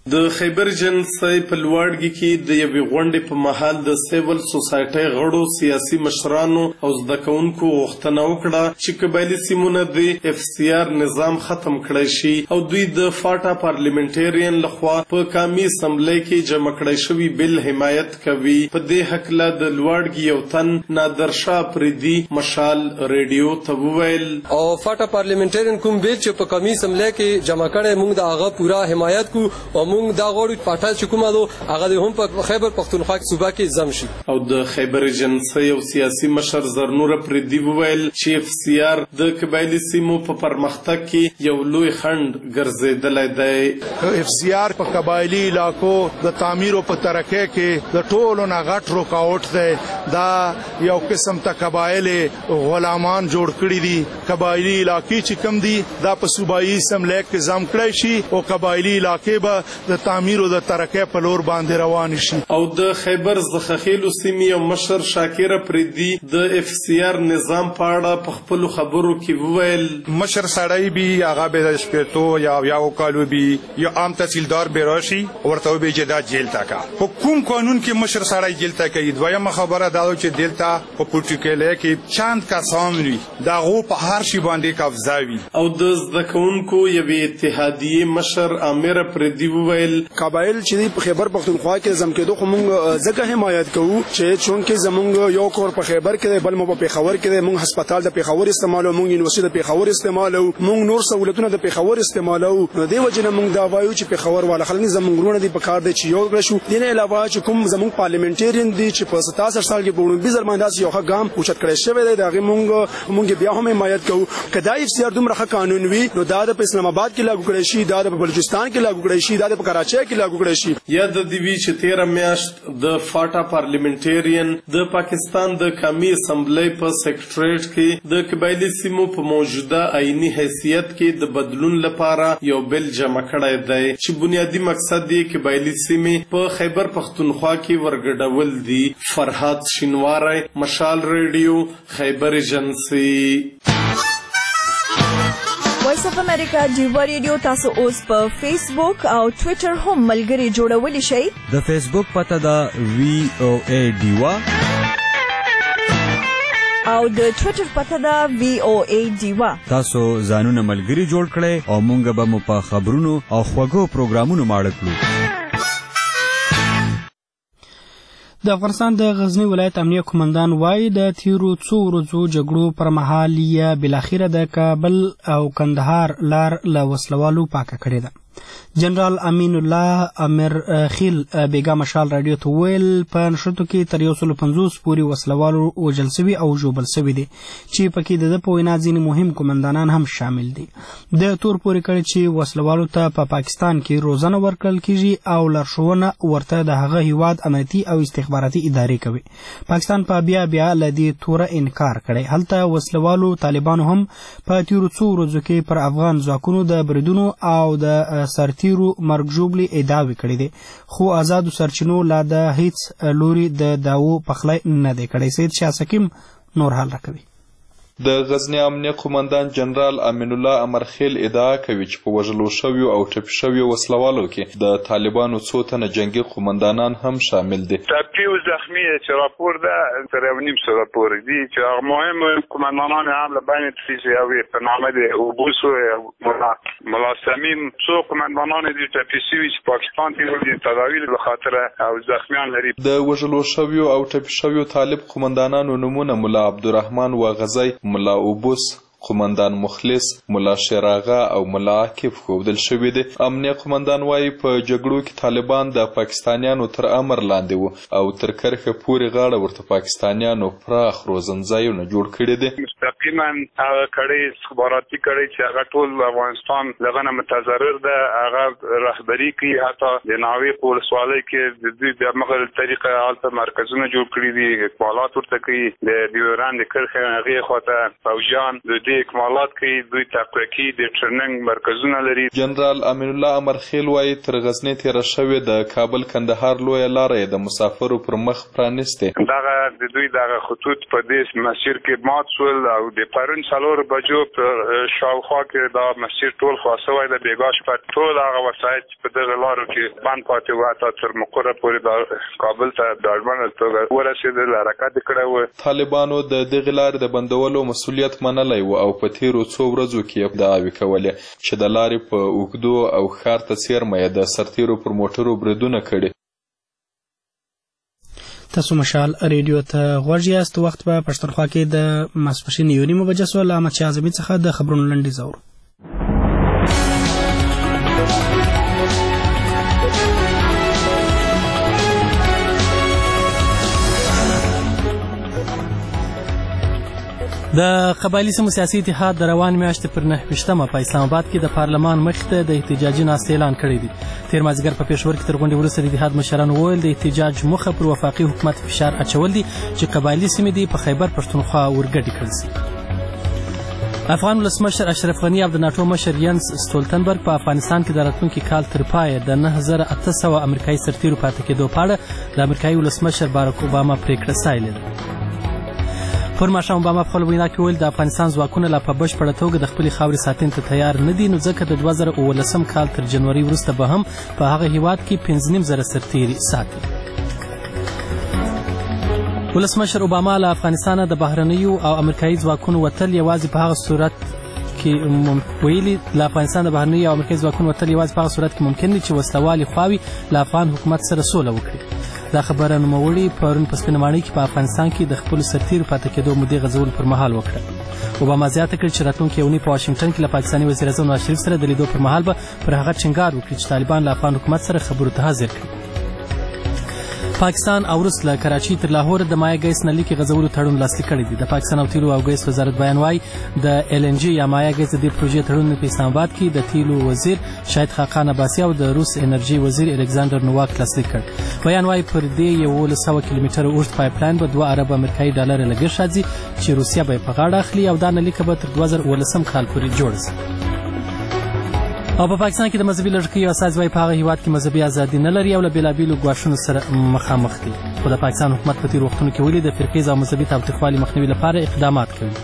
د خیبر جنسي په لوړګي کې د یوې غونډې په مهال د سیول سوسایټي غړو سیاسي مشرانو او زده کوونکو غوښتنه وکړه چې قبایلي سیمونه د اف سی آر نظام ختم کړی شي او دوی د فاټا پارلیمنټریان لخوا په قومي اسمبلی کې جمع کړی شوی بل حمایت کوي. په دې حقله د لوړګي یو تن نادر شاه پریدي مشال ریډیو ته وویل او فاټا پارلیمنټریان کوم بیل چې په قومي اسمبلی کې جمع کړی موږ د هغه پورا حمایت کو او موږ دا غواړو پاټا چې کومه دو هغه هم په خیبر پختونخوا کې صوبه کې زم شي. او د خیبر جنسي او سیاسي مشر زرنور پردي وویل چې اف سی آر د قبایلي سیمو په پرمختګ کې یو لوی خنډ ګرځېدلی دی. اف سی آر په قبایلي علاقو د تعمیر او په ترقۍ کې د ټولو نه غټ رکاوټ دی. دا یو قسم ته قبایل غلامان جوړ کړي دي. قبایلي علاقې چې کم دي دا په صوبایي اسمبلی کې زم کړی شي او قبایلي علاقې به د تعمیر او د ترقۍ په لور باندې روان شي. او د خیبر زخخیلو سیمې او مشر شاکر پریدي د اف سی آر نظام په اړه په خپل خبرو کې وویل مشر سړی بي هغه به د شپېتو یا یو کالو بي یا عام تحصیلدار به راشي ورته به جدا جیل تا کا په کوم قانون کې مشر سړی جیل تا کوي. دویمه خبره دا چې دلته په پروتوکول کې چاند کسان وي دا غو په هر شي باندې قبضه وي. او د زده کوونکو یوې اتحادیې مشر امیر پریدي وویل قبایل چې په خیبر پختونخوا کې زم کېدو خو موږ ځکه حمایت کوو چې چونکې زمونږ یو کور په خیبر کې بل مو په پیښور کې موږ هسپتال د پیښور استعمالو موږ یونیورسيټي د پیښور استعمالو موږ نور سہولتونه د پیښور استعمالو. نو دی وجه نه موږ دا وایو چې پیښور والا خلک زمونږ رونه دي په کار دي چې یو کړ شو. دینه علاوه چې کوم زمونږ پارلیمنټریان دي چې په ستاسو سال کې په بیس درمانداس یو ښه ګام اوچت کړی شوی دی دا موږ موږ بیا هم حمایت کوو. کدا اف سی آر دومره ښه قانون وي نو دا د اسلام آباد کې لاګو کړی شي دا د بلوچستان کې لاګو کړی شي دا د کراچۍ کې لاګو کړی شي. یا د دې وی چې تیره میاشت د فاټا پارلیمنټریان د پاکستان د قومي اسمبلی په سیکریټریټ کې د قبایلي سیمو په موجوده آئینی حیثیت کې د بدلون لپاره یو بل جمع کړی دی چې بنیادی مقصد یې قبایلي سیمې په خیبر پختونخوا کې ورګډول دي. فرهاد شینواری مشال ریډیو خیبر جنسي. وایس اف امریکا ډیوا ریډیو تاسو اوس په فیسبوک او ټوئیټر هم ملګري جوړولی شئ. د فیسبوک پته ده وی او ای ډیوا او د ټوئیټر پته ده وی او ای ډیوا. تاسو ځانونه ملګري جوړ کړئ او مونږ به مو په خبرونو او خوږو پروګرامونو ماړه کړو. د افغانستان د غزنی ولایت امنیه قومندان وایي د تیرو څو ورځو جګړو پر مهال یې بالاخره د کابل او کندهار لار له وسلوالو پاکه کړې ده. جنرال امین الله امیر خیل بیګا مشال رادیو ته ویل په نشرتو کې تر یو سل پنځوس پورې وسلوالو وژل سوي او ژوبل سوي دي چې پکې د ده په وینا ځینې مهم قومندانان هم شامل دي. د تور پورې کړی چې وسلوالو ته په پا پاکستان کې روزنه ورکړل کیږي او لارښوونه ورته د هغه هیواد امنیتي او استخباراتي ادارې کوي. پاکستان په بیا بیا له دې توره انکار کړی. هلته وسلوالو طالبانو هم په تیرو څو ورځو کې پر افغان ځواکونو د بریدونو او د سرتیرو مرګ ژوبلې ادعاوې کړې دي خو آزادو سرچینو لا د هیڅ لوري د داو پخلی نه دی کړی. سید شاه سکیم نور حال راکوي. د غزنی امنیه قومندان جنرال امین الله امرخیل ادعا کوي چې په وژلو شویو او ټپي شویو وسلوالو کې د طالبانو څو تنه جنگي قومندانان هم شامل دي. ټپي او زخمی چې راپور ده تر یو نیم ساعت پورې دي چې هغه مهم قومندانان هم له بین تریزیوي په نامه دي او بوسو ملا سمیم څو قومندانان دي ټپي شوي چې پاکستان کې دي تداوی به خاطر او زخمیان لري. د وژلو شویو او ټپي شویو طالب قومندانانو نمونه ملا عبدالرحمن واغزی، ملا اوبوس، قومندان مخلص، ملا شراغه او ملا عاکف ښودل شوي دي. امنیه قومندان وایي په جګړو کې طالبان د پاکستانیانو تر امر لاندې وو او تر کرښې پورې غاړه ورته پاکستانیانو پراخ روزنځایونه جوړ کړي دي. مستقیما هغه کړۍ استخباراتي کړۍ چې هغه ټول افغانستان لغه نه متضرر ده هغه رهبري کوي. حتی د ناوې په ولسوالۍ کې د دوی د مغل طریقه هلته مرکزونه جوړ کړي دي، اکمالات ورته کوي. د ډیوران د کرښې هغې خواته فوجیان د دې اکمالات کوي، دوی تفریقي د ټریننګ مرکزونه لري. جنرال امین الله امرخیل وایي تر غزنی تیره شوې د کابل کندهار لویه لاره یې د مسافرو پر مخ پرانیستې. دغه د دوی دغه خطوط په دې مسیر کې مات شول او د پرون څلور بجو په شاوخوا کې دا مسجد ټول خلاصوي د بیګاش په ټول هغه وسایل په دغه لارو کې بند پاتې و تا تر مقرره پورې د کابل ته د اړمنه توګه ورسېدل حرکت کړی و. طالبانو د دغه لارې د بندولو مسؤلیت منلی و او په تیرو څو ورځو کې دعاوې کولې چې د لارې په اوږدو او ښار ته څیرمه یې د سرتیرو پر موټرو بریدونه کړي. تاسو مشال ریډیو ته غوږ یاست. وخت په پښتونخوا کې د ماسپښین یو نیمه بجې سوه له احمدشاه اعظمي څخه د خبرونو لنډیز اورو. د قبایلي سیمو سیاسي اتحاد د روان میاشتې پر نهه ویشتمه په اسلام آباد کې د پارلمان مخې ته د احتجاجي ناستې اعلان کړی دی. تېر مازدیګر په پېښور کې تر غونډې وروسته د اتحاد مشرانو وویل د احتجاج موخه پر وفاقي حکومت فشار اچول دي چې قبایلي سیمې دي په خیبر پښتونخوا ورګډې کړل شي. افغان ولسمشر اشرف غني او د ناټو مشر ینس ستولتنبرګ په افغانستان کې د راتلونکي کال تر پایه د نهه زره اته سوه امریکایي سرتیرو پاتې کېدو په اړه د امریکایي ولسمشر بارک اوباما پرېکړه ستایلې ده. پر ماښام اوباما په خپله وینا کې وویل د افغانستان ځواکونه لا په بشپړه توګه د خپلې خاورې ساتنې ته تیار نه دي، نو ځکه د دوه زره اوولسم کال تر جنوري وروسته به هم په هغه هیواد کې پنځه نیم زره سرتیري ساتي. ولسمشر اوباما له افغانستانه د بهرنیو او امریکایي ځواکونو وتل یوازې په هغه صورت کې ویلي له افغانستان د بهرنیو او امریکایي ځواکونو وتل یوازې په هغه صورت کې ممکن دي چې وسلوالې خواوې له افغان حکومت سره سوله وکړي. دا خبره نوموړي پرون په سپینه ماڼۍ کې په افغانستان کې د خپلو سرتیرو پاتې کېدو مودې غځولو پر مهال وکړه. اوباما زیاته کړه چې راتلونکې اونۍ په واشنګټن کې له پاکستاني وزیر اعظم نواز شریف سره د لیدو پر مهال به پر هغه ټینګار وکړي چې طالبان له افغان حکومت سره خبرو ته حاضر کړي. پاکستان او روس له کراچۍ تر لاهور د مایع ګیس نلي کې غځولو تړون لاسلیک کړی دی. د پاکستان او تیلو او ګیس وزارت بیان وایي د ایل ان جي یا مایع ګیس د دې پروژې تړون په اسلام آباد کې د تیلو وزیر شاهد خاقان عباسي او د روس انرژي وزیر الکساندر نوواک لاسلیک کړ. بیان وایي پر دې یولس سوه کیلومتره اوږد پایپلاین به دوه اربه امریکایي ډالره لګښت راځي چې روسیه به یې په غاړه اخلي او دا نلیکه به تر دوه زره اوولسم کال پورې جوړه شي. او په پاکستان کې د مذهبي لږکیو اساس وایي په هغه هیواد کې مذهبي ازادي نه لري او له بېلابېلو ګواښونو سره مخامخ دي، خو د پاکستان حکومت په تېرو وختونو کې ولې د فرقیز او مذهبي تاوتریخوالي مخنیوي لپاره اقدامات کوي.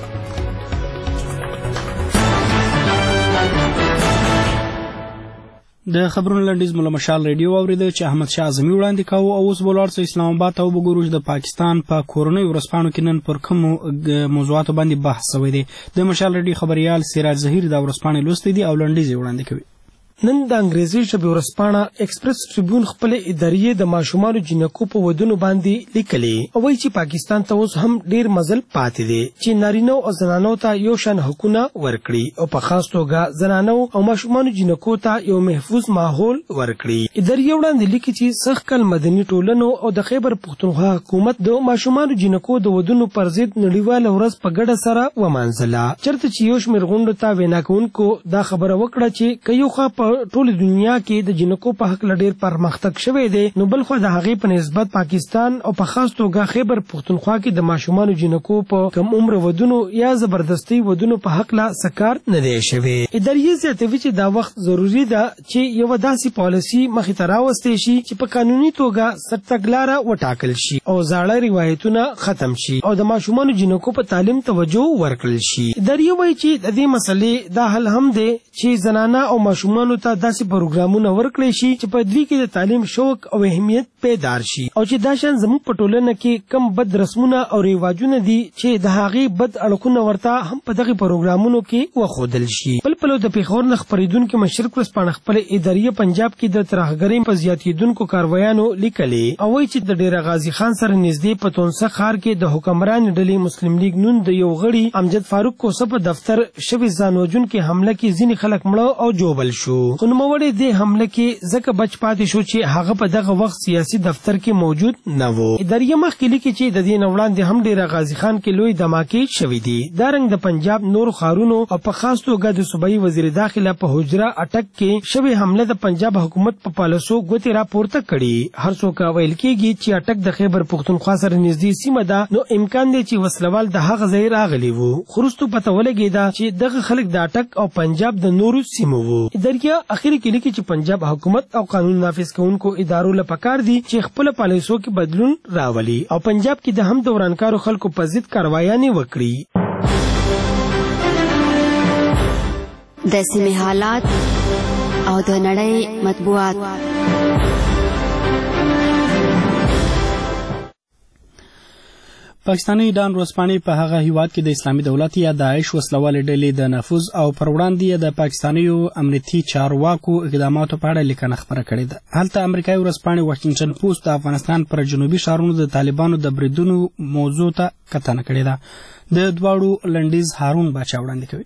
د خبرونو لنډیز مو له مشال ریډیو واورېده چې احمدشاه اعظمي وړاندې کاوه. او اوس به ولاړ سو اسلام آباد ته وګورو چې د پاکستان په کورنیو ورځپاڼو کې نن پر کومو موضوعاتو باندې بحث شوی دی. د مشال ریډیو خبریال سراج ظهیر دا ورځپاڼې لوستې دي او لنډیز یې وړاندې کوي. نن د انګریزي ژبې ورځپاڼه ایکسپریس ټریبیون خپل ادارې د ماشومانو جنکو په ودونو باندې لیکلي او وایي چې پاکستان ته اوس هم ډیر مزل پاتې دی چې نارینه او زنانو ته یو شان حقونه ورکړي او په خاص توګه زنانو او ماشومانو جنکو ته یو محفوظ ماحول ورکړي. ادارې وړاندې لیکي چې سخت کل مدني ټولنو او د خیبر پښتونخوا حکومت د ماشومانو جنکو د ودونو پر ضد نړیواله ورځ په ګډه سره ومانځله، چېرته چې یو شمېر غونډو ته وینا کوونکو دا خبره وکړه چې که یو خوا په ټول دنیا کې د جنکو په حق لډیر پرمختګ شوی دی، نو بل خو د هغې په نسبت پاکستان او په خاص توګه خیبر پښتونخوا کې د ماشومانو جنکو په کم عمر ودونو یا زبردستي ودونو په حق لا سکار نه دی شوی. ادارې زیاتوي چې دا وخت ضروری ده چې یو داسې پالیسي مخې ته راوستې شي چې په قانوني توګه سرتګلاره وټاکل شي او زاړه روایتونه ختم شي او د ماشومانو جنکو په تعلیم توجه ورکړل شي. ادارې وایي چې د دې مسلې دا حل هم دی چې زنانه او ماشومانو ته داسې پروګرامونه ورکړي شي چې په دوی کې د تعلیم شوق او اهمیت پیدار شي او چې دا شان زموږ په ټولنه کې کم بد رسمونه او رواجونه دي چې د هغې بد اړخونه ورته هم په دغه پروګرامونو کې وښودل شي. بل پلو د پېښور نه خپرېدونکي مشرق ورځپاڼه خپل ادارې پنجاب کې د ترهګرۍ په زیاتېدونکو کاروایانو لیکلې او وایي چې د ډیره غازي خان سره نږدې په تونسه ښار کې د حکمران ډلې مسلم لیگ نون د یو غړي امجد فاروق کوسه په دفتر شوي ځان وژونکي حمله کې ځینې خلک مړه او جوبل شو. نوموړی دې حمله کې ځکه بچ پاتې شو چې هغه په دغه وخت سیاسي دفتر کې موجود نه و. ادارې مخکې لیکي چې د دې نه وړاندې هم ډیره غازي خان کې لوی دماکې شوي دي. دارنګ د پنجاب نورو ښارونو او په خاص توګه د صوبایي وزیر داخله په حجره اټک کې شوې حمله د پنجاب حکومت په پالیسو ګوتې راپورته کړي. هر څوک ویل کېږي چې اټک د خیبر پښتونخوا سره نږدې سیمه ده، نو امکان دی چې وسلوال د هغه ځای راغلی وو، خو وروستو پته ولګېده چې دغه خلک د اټک او پنجاب د نورو سیمو وو. ادارې اخر کې لیکي چې پنجاب حکومت او قانون نافذ کوونکو ادارو له پکار دي چې خپل پالیسو کې بدلون راولي او پنجاب کې د هم دورانکارو خلکو په ضد کاروایانې وکړي. د سیمې حالات او د نړۍ مطبوعات. پاکستاني ډان ورځپاڼې په هغه هیواد کې د اسلامي دولت یا داعش وسلوالې ډلې د نفوذ او پر وړاندې د پاکستانیو امنیتي چارواکو اقداماتو په اړه لیکنه خپره کړې ده. هلته امریکایي ورځپاڼې واشنګټن پوسټ د افغانستان پر جنوبي ښارونو د طالبانو د بریدونو موضوع ته کتنه کړې ده. د دواړو لنډیز هارون باچا وړاندې کوي.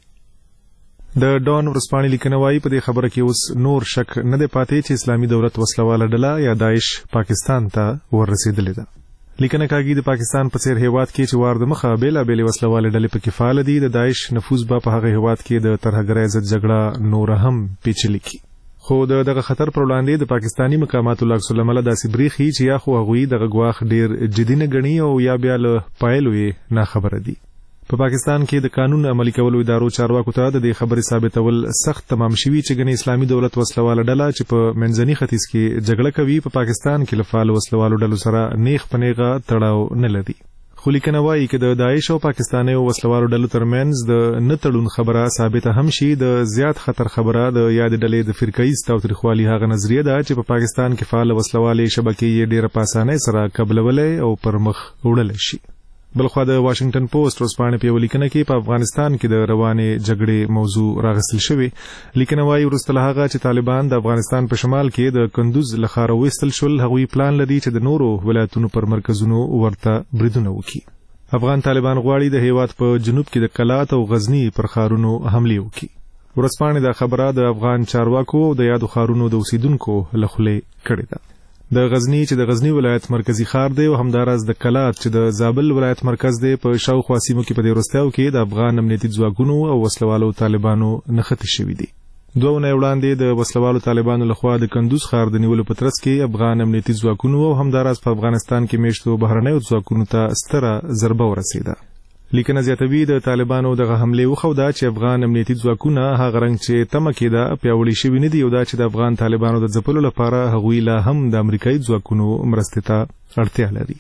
د ډان ورځپاڼې لیکنه وايي په دې خبره کې اوس نور شک نه دی پاتې چې اسلامي دولت وسلواله ډله یا داعش پاکستان ته ورسېدلې ده. لیکنه کاږي د پاکستان په څیر هیواد کې چې وار د مخه بیلابېلې وسلواله ډلې پکې فعال دي، د داعش نفوذ به په هغه هیواد کې د ترهګرۍ ضد جګړه نور هم پیچلې کړي. خو د دغه خطر پر وړاندې د پاکستاني مقاماتو له عکس العمله داسې بریښي چې یا خو هغوی دغه ګواښ ډېر جدي نه ګڼي او یا بیا له پایلو یې ناخبره دي. په پاکستان کې د قانون عملي کولو ادارو چارواکو ته د دې خبرې ثابتول سخت تمام شوي چې ګنې اسلامي دولت وسلواله ډله چې په منځني ختیځ کې جګړه کوي په پاکستان کې له فعالو وسلوالو ډلو سره نیغ په نیغه تړاو نه لري. خو لیکنه وایي که د داعش او پاکستانیو وسلوالو ډلو ترمنځ د نه تړون خبره ثابته هم شي، د زیات خطر خبره د یاد ډلې د فرقه‌ایز تاوتریخوالي هغه نظریه ده چې په پاکستان کې فعال وسلوالې شبکې یې ډېره په اسانۍ سره قبلولی او پر مخ وړلی شي. بلخوا د واشنګټن پوسټ ورځپاڼې په یوه لیکنه کې په افغانستان کې د روانې جګړې موضوع راغستل شوې. لیکنه وایي وروسته له هغه چې طالبان د افغانستان په شمال کې د کندوز له ښاره وایستل شول، هغوی پلان لري چې د نورو ولایتونو پر مرکزونو ورته بریدونه وکړي. افغان طالبان غواړي د هیواد په جنوب کې د کلات او غزني پر ښارونو حملې وکړي. ورځپاڼې دا خبره د افغان چارواکو د یادو ښارونو د اوسیدونکو له خولې کړې ده. د غزنی چې د غزنی ولایت مرکزی ښار دی او همداراز د کلات چې د زابل ولایت مرکز دی په شاوخوا سیمو کې په دې وروستیو کې د افغان امنیتي ځواکونو او وسلوالو طالبانو نښتې شوي دي. دوه اونۍ وړاندې د وسلوالو طالبانو لخوا د کندوز ښار د نیولو په ترڅ کې افغان امنیتي ځواکونو او همداراز په افغانستان کې میشتو بهرنیو ځواکونو ته ستره ضربه ورسېده. لیکنه زیاتوي د طالبانو دغه حملې وښوده چې افغان امنیتي ځواکونه هغه رنګ چې تمه کېده پیاوړي شوي نه دي او دا چې د افغان طالبانو د ځپلو لپاره هغوی لا هم د امریکایي ځواکونو مرستې ته اړتیا لري.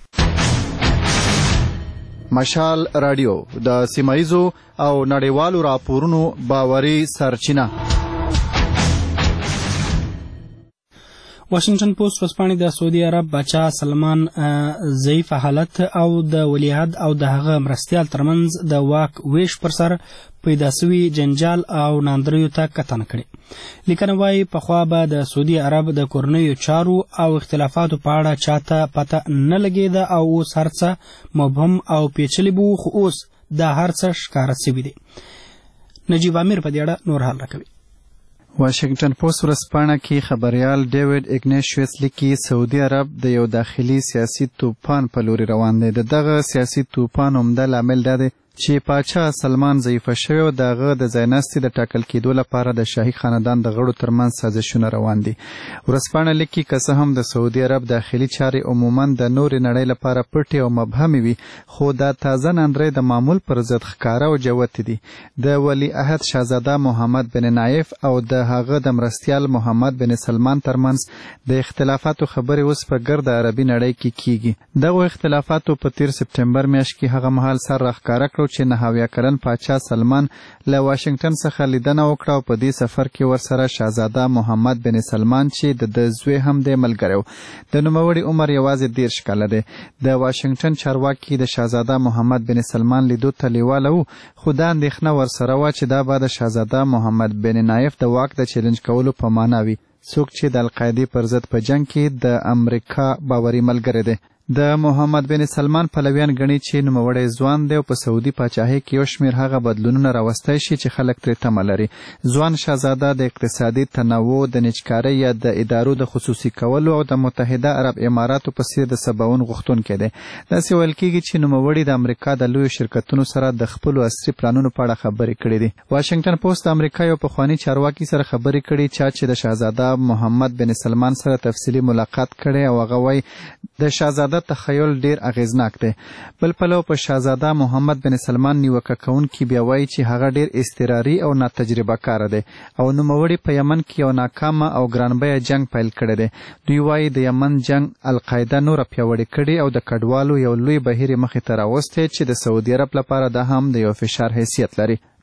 مشال رادیو د سیمایزو او نړیوالو راپورونو باوري سرچینه. واشنګټن پوسټ ورځپاڼې د سعودي عرب باچا سلمان ضعیف حالت او د ولیعهد او د هغه مرستیال ترمنځ د واک ویش پر سر پیدا سوي جنجال او ناندریو ته کتنه کړې. لیکنه وایي پخوا به د سعودي عرب د کورنیو چارو او اختلافاتو په اړه چاته پته نه لګېده او اوس هر څه مبهم او پیچلي به، خو اوس دا هر څه ښکاره سوي دي. نجیب امیر په دې اړه نور حال راکوي. واشنګټن پوسټ ورځپاڼه کې خبریال ډیوډ ایګنیشیوس لیکي سعودي عرب د یو داخلي سیاسي توپان په لوري روان دی. د دغه سیاسي توپان عمده لامل دا دی چې پاچا سلمان ضعیفه شوی او د هغه د ځایناستي د ټاکل کېدو لپاره د شاهي خاندان د غړو ترمنځ سازشونه روان دي. ورځپاڼه لیکي که څه هم د سعودي عرب داخلي چارې عموما د نورې نړۍ لپاره پټې او مبهمې وي، خو دا تازه ناندرۍ د معمول پر ضد ښکاره او جوتې دي. د ولیعهد شاهزاده محمد بن نایف او د هغه د مرستیال محمد بن سلمان ترمنځ د اختلافاتو خبرې اوس په ګرد عربي نړۍ کې کیږي. دغو اختلافاتو په تیر سپټمبر میاشت کې هغه مهال سر راښکاره کړو چې نهه کلن پاچا سلمان له واشنګټن څخه لیدنه وکړه او په دې سفر کې ورسره شاهزاده محمد بن سلمان چې د ده زوی هم دی ملګری و. د نوموړي عمر یوازې دېرش کاله دی. د واشنګټن چارواکي د شاهزاده محمد بن سلمان لیدو ته لیواله و، خو دا اندېښنه ورسره وه چې دا به د شاهزاده محمد بن نایف د واک د چیلنج کولو په معنا وي، څوک چې د القاعدې پر ضد په جنګ کې د امریکا باوري ملګری دی. د محمد بن سلمان پلویان ګڼي چې نوموړی ځوان دی او په سعودي پاچاهۍ کې یو شمېر هغه بدلونونه راوستی شي چې خلک ترې تمه لري. ځوان شاهزاده د اقتصادي تنوع، د نجکارۍ یا د ادارو د خصوصي کولو او د متحده عرب اماراتو په څیر د سباوون غوښتونکی دی. داسې ویل کېږي چې نوموړي د امریکا د لویو شرکتونو سره د خپلو عصري پلانونو په اړه خبرې کړې دي. واشنګټن پوسټ د امریکا یو پخواني چارواکي سره خبرې کړي چا چې د شاهزاده محمد بن سلمان سره تفصیلي ملاقات کړی او هغه وایي د شاهزاده تخیل ډېر اغیزناک دی. بل پلو په شاهزاده محمد بن سلمان نیوکه کوونکي بیا وایي چې هغه ډېر اضطراري او ناتجربه کاره دی او نوموړي په یمن کې یو ناکامه او ګرانبیه جنګ پیل کړی دی. دوی وایي د یمن جنګ القاعده نوره پیاوړې کړې او د کډوالو یو لوی بهیر مخې ته راوستی چې د سعودي عرب لپاره دا هم د یو فشار حیثیت لري.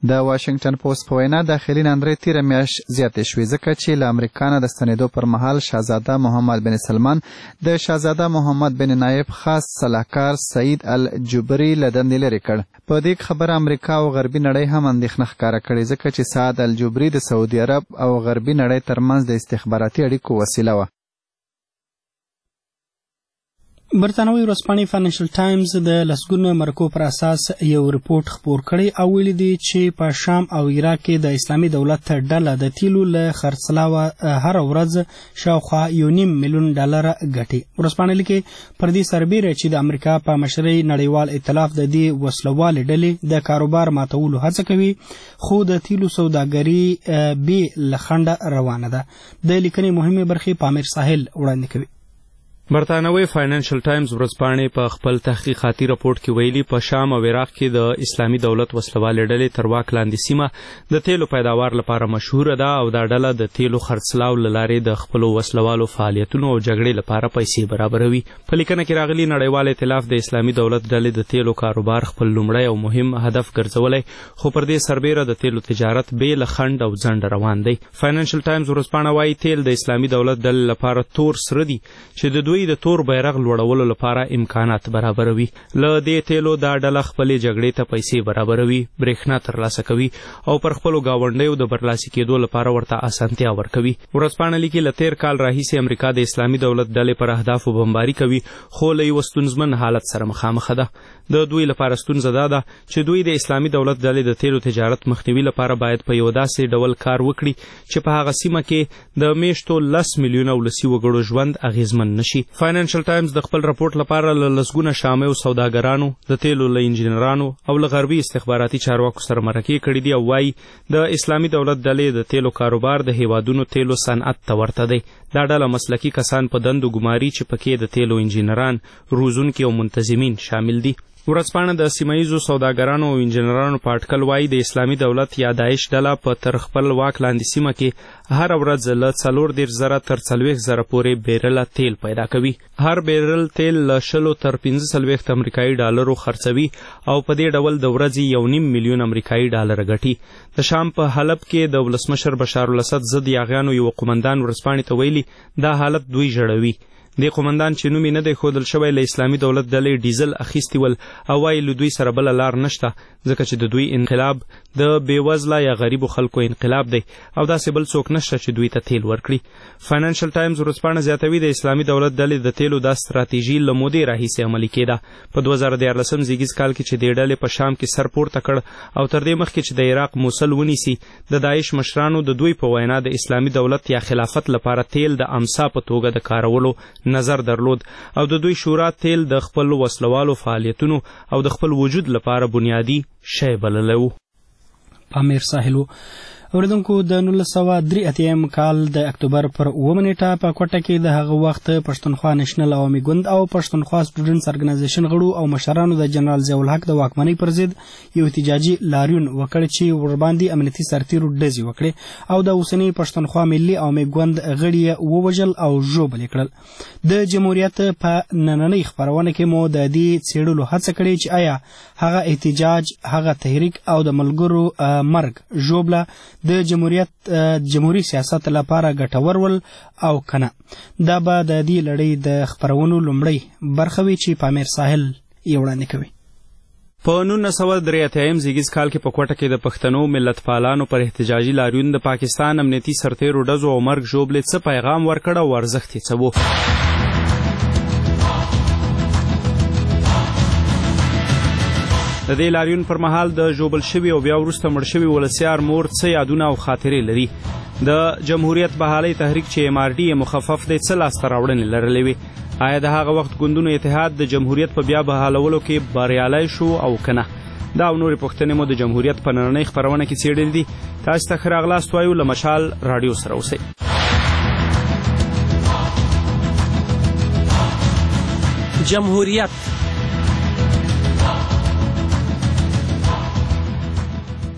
د واشنگټن پوسټ په وینا داخلي ناندرۍ تیره میاشت زیاتې شوې ځکه چې له امریکا نه د ستنېدو پر مهال شهزاده محمد بن سلمان د شهزاده محمد بن نایب خاص سلاکار سعید الجبري له دندې لرې کړ. په دې خبره امریکا او غربي نړۍ هم اندېښنه ښکاره کړې ځکه چې سعد الجبري د سعودي عرب او غربي نړۍ ترمنځ د استخباراتي اړیکو وسیله وه. برتانوي ورځپاڼې فاینانشل ټایمز د لسګونو مرکو پر اساس یو ریپورت خپور کړی او ویلي دی چې په شام او عراق کې د اسلامي دولت ډله د تیلو له خرڅلاوه هر ورځ شاوخوا یو نیم میلیون ډالر ګټي. ورځپاڼې لیکي پر دې سربیره چې د امریکا په مشرۍ نړیوال ائتلاف د دې وسلوالې ډلې د کاروبار ماتولو هڅه کوي خو د تیلو سوداګري بې له خنډه روانه ده. د لیکنې مهمې برخې پامیر ساحل وړاندې کوي. برتانوي فاینانشل ټایمز ورځپاڼې په خپل تحقیقاتي راپورټ کې ویلي په شام او عراق کې د اسلامي دولت وسلوالې ډلې تر واک لاندې سیمه د تیلو پیداوار لپاره مشهوره ده او دا ډله د تیلو خرڅلاو له لارې د خپلو وسلوالو فعالیتونو او جګړې لپاره پیسې برابروي. په لیکنه کې راغلي نړیوال ائتلاف د اسلامي دولت ډلې د تیلو کاروبار خپل لومړی او مهم هدف ګرځولی خو پر دې سربیره د تیلو تجارت بې له خنډ او ځنډ روان دی. فاینانشل ټایمز ورځپاڼه وایي تیل د اسلامي دولت ډلې لپاره تور سره دي چې د دوی د تور بیرغ لوړولو لپاره امکانات برابروي. له دې تیلو دا ډله خپلې جګړې ته پیسې برابروي، برېښنا ترلاسه کوي او پر خپلو ګاونډیو د برلاسي کېدو لپاره ورته اسانتیا ورکوي. ورځپاڼه لیکي له تېر کال راهیسې امریکا د اسلامي دولت ډلې پر اهدافو بمباري کوي خو له یوه ستونزمن حالت سره مخامخه ده. د دوی لپاره ستونزه دا ده چې دوی د اسلامي دولت ډلې د تیلو تجارت مخنیوي لپاره باید په یو داسې ډول کار وکړي چې په هغه سیمه کې د میاشتو لس میلیونه ولسي وګړو ژوند اغیزمن نشي. فاینانشل ټایمز د خپل راپورټ لپاره له لسګونه شامي او سوداګرانو، د تیلو له انجینرانو او له غربي استخباراتي چارواکو سره مرکې کړي دي او وایي د اسلامي دولت ډلې د تیلو کاروبار د هیوادونو تیلو صنعت ته ورته دی. دا ډله مسلکي کسان په دندو ګماري چې پکې د تیلو انجینران، روزونکي او منتظمین شامل دي. ورځپاڼه د سیمه ییزو سوداګرانو او انجینرانو په اټکل وایي د اسلامي دولت یا داعش ډله په تر خپل واک لاندې سیمه کې هر ورځ له څلور دېرش زره تر څلوېښت زره پورې بیرله تیل پیدا کوي. هر بیرل تیل له شلو تر پنځه څلوېښت امریکایي ډالرو خرڅوي او په دې ډول د ورځې یو نیم میلیون امریکایي ډالر ګټي. د شام په حلب کې د ولسمشر بشار الاسد ضد یاغیانو یو قومندان ورځپاڼې ته ویلي دا حالت دوی ژړوي. د قومندان چې نوم یې نه دی ښودل شوی له اسلامي دولت ډلې ډیزل اخیستي ول او وایي له دوی سره بله لار نشته ځکه چې د دوی انقلاب د بېوزله یا غریبو خلکو انقلاب دی او داسې بل څوک نشته چې دوی ته تیل ورکړي. فاینانشل ټایمز ورځپاڼه زیاتوي د اسلامي دولت ډلې د تیلو دا ستراتیژي له مودې راهیسې عملي کېده. په دوه زره دیارلسم زیږیز کال کې چې دې ډلې په شام کې سر پورته کړ او تر دې مخکې چې د عراق موصل ونیسي د داعش مشرانو د دوی په وینا د اسلامي دولت یا خلافت لپاره تیل د امسا په توګه د کارولو نظر درلود او د دوی شورا تیل د خپل وسلوالو فعالیتونو او د خپل وجود لپاره بنیادی شی بللی و. پامیر ساحلو اوریدونکو د نولس سوه درې اتیم کال د اکتوبر پر اوومه نیټه په کوټه کې د هغه وخت پښتونخوا نېشنل عوامي ګوند او پښتونخوا سټوډنټس ارګنایزیشن غړو او مشرانو د جنرال ضیاء الحق د واکمنۍ پر ضد یو احتجاجي لاریون وکړ چې ورباندې امنیتي سرتیرو ډزې وکړې او د اوسني پښتونخوا ملي عوامي ګوند غړي یې ووژل او ژوبل یې کړل. د جمهوریت په نننۍ خپرونه کې مو د دې څېړلو هڅه کړې چې آیا هغه احتجاج، هغه تحریک او د ملګرو مرګ ژوبله د جمهوریت جمهوری سیاست لپاره ګټور ول او کنه. دا به د دې لړۍ د خپرونو لومړی برخه وي چې پامیر ساحل یې وړاندې کوي. په نولس سوه درې اتیم زیږیز کال کې په کوټه کې د پښتنو ملت پالانو پر احتجاجي لاریون د پاکستان امنیتي سرتیرو ډزو او مرګ ژوبلې څه پیغام ورکړ او ارزښت یې څه و. د دې لاریون پر مهال د ژوبل شوي او بیا وروسته مړ شوي ولسیار مور څه یادونه او خاطرې لري. د جمهوریت بحالۍ تحریک چې ام آر ډي یې مخفف دی څه لاسته راوړنې لرلې وې؟ آیا د هغه وخت ګوندونو اتحاد د جمهوریت په بیا بحالولو کې بریالی شو او که نه؟ دا او نورې پوښتنې مو د جمهوریت په نننۍ خپرونه کې څېړلې دي. تاسو ته ښه راغلاست وایو. له مشال راډیو سره اوسئ. جمهوریت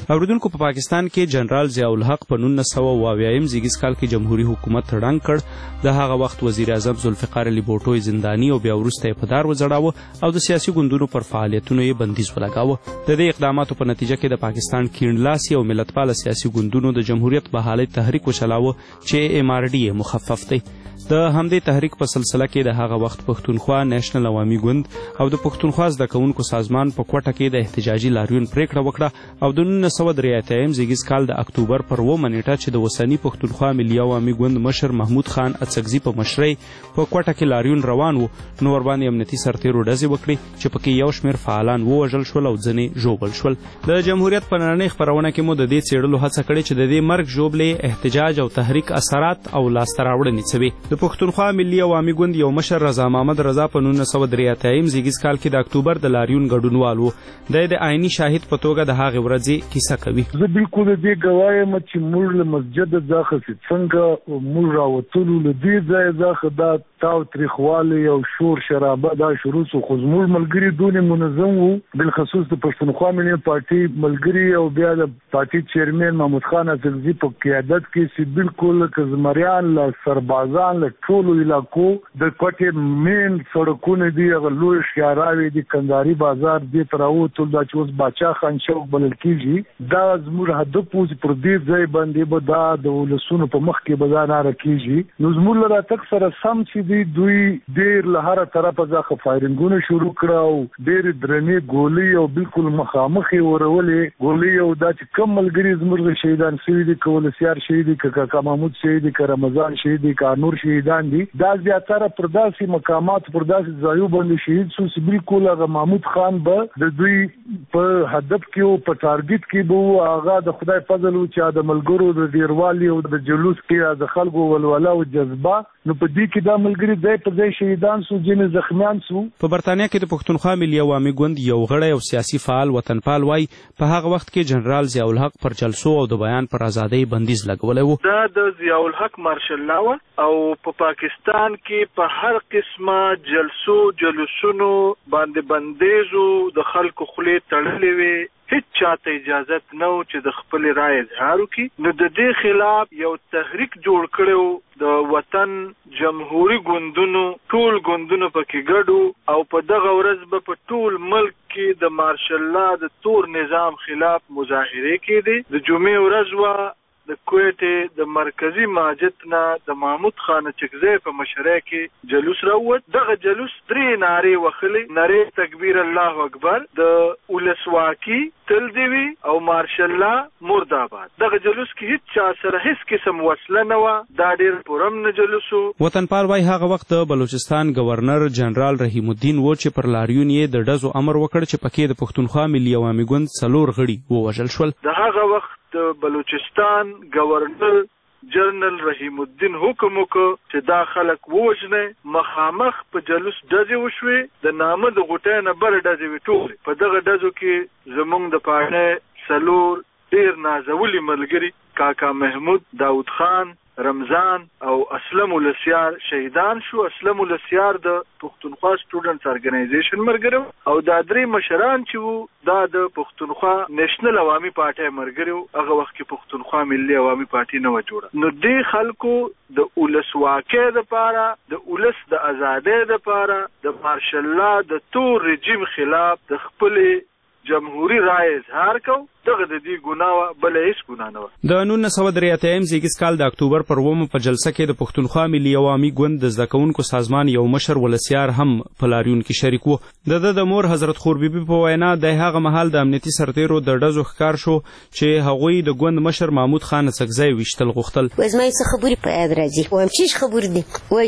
اوریدونکو په پاکستان کې جنرال ضیاء الحق په نولس سوه اوه اویایم زیږیز کال کې جمهوریت حکومت ړنګ کړ. د هغه وخت وزیر اعظم ذوالفقار علي بوټو زنداني او بیا وروسته یې په دار وځړاوه او د سیاسي ګوندونو پر فعالیتونو یې بندیز ولګاوه. د دې اقداماتو په نتیجه کې د پاکستان کیڼلاسي او ملتپاله سیاسي ګوندونو د جمهوریت بحالۍ تحریک وچلاوه چې ایم آر ډي یې مخفف دی. د همدې تحریک په سلسله کې د هغه وخت پښتونخوا نیشنل عوامي ګوند او د پښتونخوا زده کوونکو سازمان په کوټه کې د احتجاجي لاریون پریکړه وکړه او د نولس سوه درې اتیایم زیږیز کال د اکتوبر پر اوومه نیټه چې د اوسني پښتونخوا ملي عوامي ګوند مشر محمود خان اڅکزي په مشرۍ په کوټه کې لاریون روان و نو ورباندې امنیتي سرتیرو ډزې وکړې چې پکې یو شمېر فعالان ووژل شول او ځینې ژوبل شول. د جمهوریت په نننۍ خپرونه کې مو د دې څېړلو هڅه کړې چې د دې مرګ ژوبلې احتجاج او تحریک اثرات او لاسته راوړنې څه وې. د پښتونخوا ملي عوامي ګوند یو مشر رضا محمد رضا په نولس سوه درې اتیایم زیږیز کال کې د اکتوبر د لاریون ګډونوال و. دی د عیني شاهد په توګه د هغې ورځې کیسه کوي. زه بالکل د دې ګواه یم چې موږ له مسجده څخه چې څنګه موږ راوتلو له دې ځایه څخه دا تاو تریخوالی او شور شرابه دا شروع سو خو زموږ ملګري دونې منظم وو بالخصوص د پښتونخوا ملي پارټي ملګري او بیا د پارټي چیرمن محمود خان اڅکزي په قیادت کې چې بالکل که زمریان له سربازان له ټولو علاقو د کوټې مین سړکونه دي هغه لوی ښکاراوي دي کندهاري بازار دې ته راوتل دا چې اوس باچا خان چوک بلل کېږي دا زموږ هدف و چې پر دې ځای باندې به دا د ولسونو په مخ کې به دا ناره کېږي. نو زموږ له راتګ سره سم چې دوی ډېر له هره طرفه څخه فایرنګونه شروع کړه او ډېرې درنې ګولۍ او بالکل مخامخ یې ورولې ګولۍ او دا چې کم ملګري زموږ شهیدان شوي دي که ولسیار شهید دي که کاکا محمود شهید دي که رمضان شهید دي که نور شهیدان دي دا زیاتره پر داسې مقاماتو پر داسې ځایو باندې شهید شو چې بالکل هغه محمود خان به د دوی په هدف کې او په ټارګټ کې به هغه د خدای فضل و چې د ملګرو د ډیروالي او د جلوس کې د خلکو ولوله او جذبه نو په دې کې دا ملګري ځای په ځای شهیدان سو ځینې زخمیان سو. په برتانیا کې د پښتونخوا ملي عوامي ګوند یو غړی او سیاسي فعال وطنپال وای په هغه وخت کې جنرال ضیاء الحق پر جلسو او د بیان پر ازادۍ بندیز لګولی و. دا د ضیاء الحق مارشل لا و او په پاکستان کې په هر قسمه جلسو جلوسونو باندې بندیزو د خلکو خولې تړلې وي هیڅ چاته اجازت نه و چې د خپل رائے اظهار وکړي. نو د دې خلاف یو تحریک جوړ کړو د وطن جمهوریت ګوندونو ټول ګوندونو پکې ګډو او په دغه ورځ به په ټول ملک کې د مارشل لا د تور نظام خلاف مظاهره کېدې. د جمعې ورځ وه د کوټې د مرکزی مسجد نه د محمود خان اڅکزي په مشرۍ کې جلوس راووت. دغه جلوس درې نارې وخلې نارې تکبیر الله اکبر د ولسواکي تل دی وي او مارشل لا مرداباد. دغه جلوس کې هیڅ چا سره هیڅ قسم وسله نه وه. دا ډېر پرامن جلوس و. وطنپال وای هغه وخت د بلوچستان گورنر جنرال رحیم الدین و چې پر لاریون یې د ډزو امر وکړ چې پکې د پښتونخوا ملي عوامي ګوند څلور غړي ووژل شول. د هغه وخت د بلوچستان گورنر جنرال رحیم الدین حکم وکړ چې دا خلک ووژنه. مخامخ په جلوس ډزې وشوې د نامه د غوټۍ نه بره ډزې وې ټولې. په دغه ډزو کې زموږ د پاڼې څلور ډېر نازولي ملګري کاکا محمود داود خان رمضان او اسلم ولسیار شهیدان شو. اسلم ولسیار د پښتونخوا سټوډنټس ارګنایزیشن مرګرو او دا درې مشران چې وو دا د پښتونخوا نیشنل عوامي پارټي مرګرو. هغه وخت کې پښتونخوا ملي عوامي پارټي نه و جوړه. نو دې خلکو د ولسواکۍ دپاره د ولس د ازادۍ دپاره د مارشل لا د تور رژیم خلاف د خپلې جمهوری رائے اظهار کو. دغه د دې ګناه بل هیڅ ګناه نه و. د نولس سوه درې اتیایم زیږیز کال د اکتوبر پر اوومه په جلسه کې د پښتونخوا ملي عوامي ګوند د زده کوونکو سازمان یو مشر ولسیار هم په لاریون کې شریک و. د ده د مور حضرت خور بیبي په وینا د هغه مهال د امنیتي سرتیرو د ډزو ښکار شو چې هغوی د ګوند مشر محمود خان اڅکزی ویشتل غوښتل. وایي زما څه خبرې په یاد راځي. وایم چې خبرې دي وایي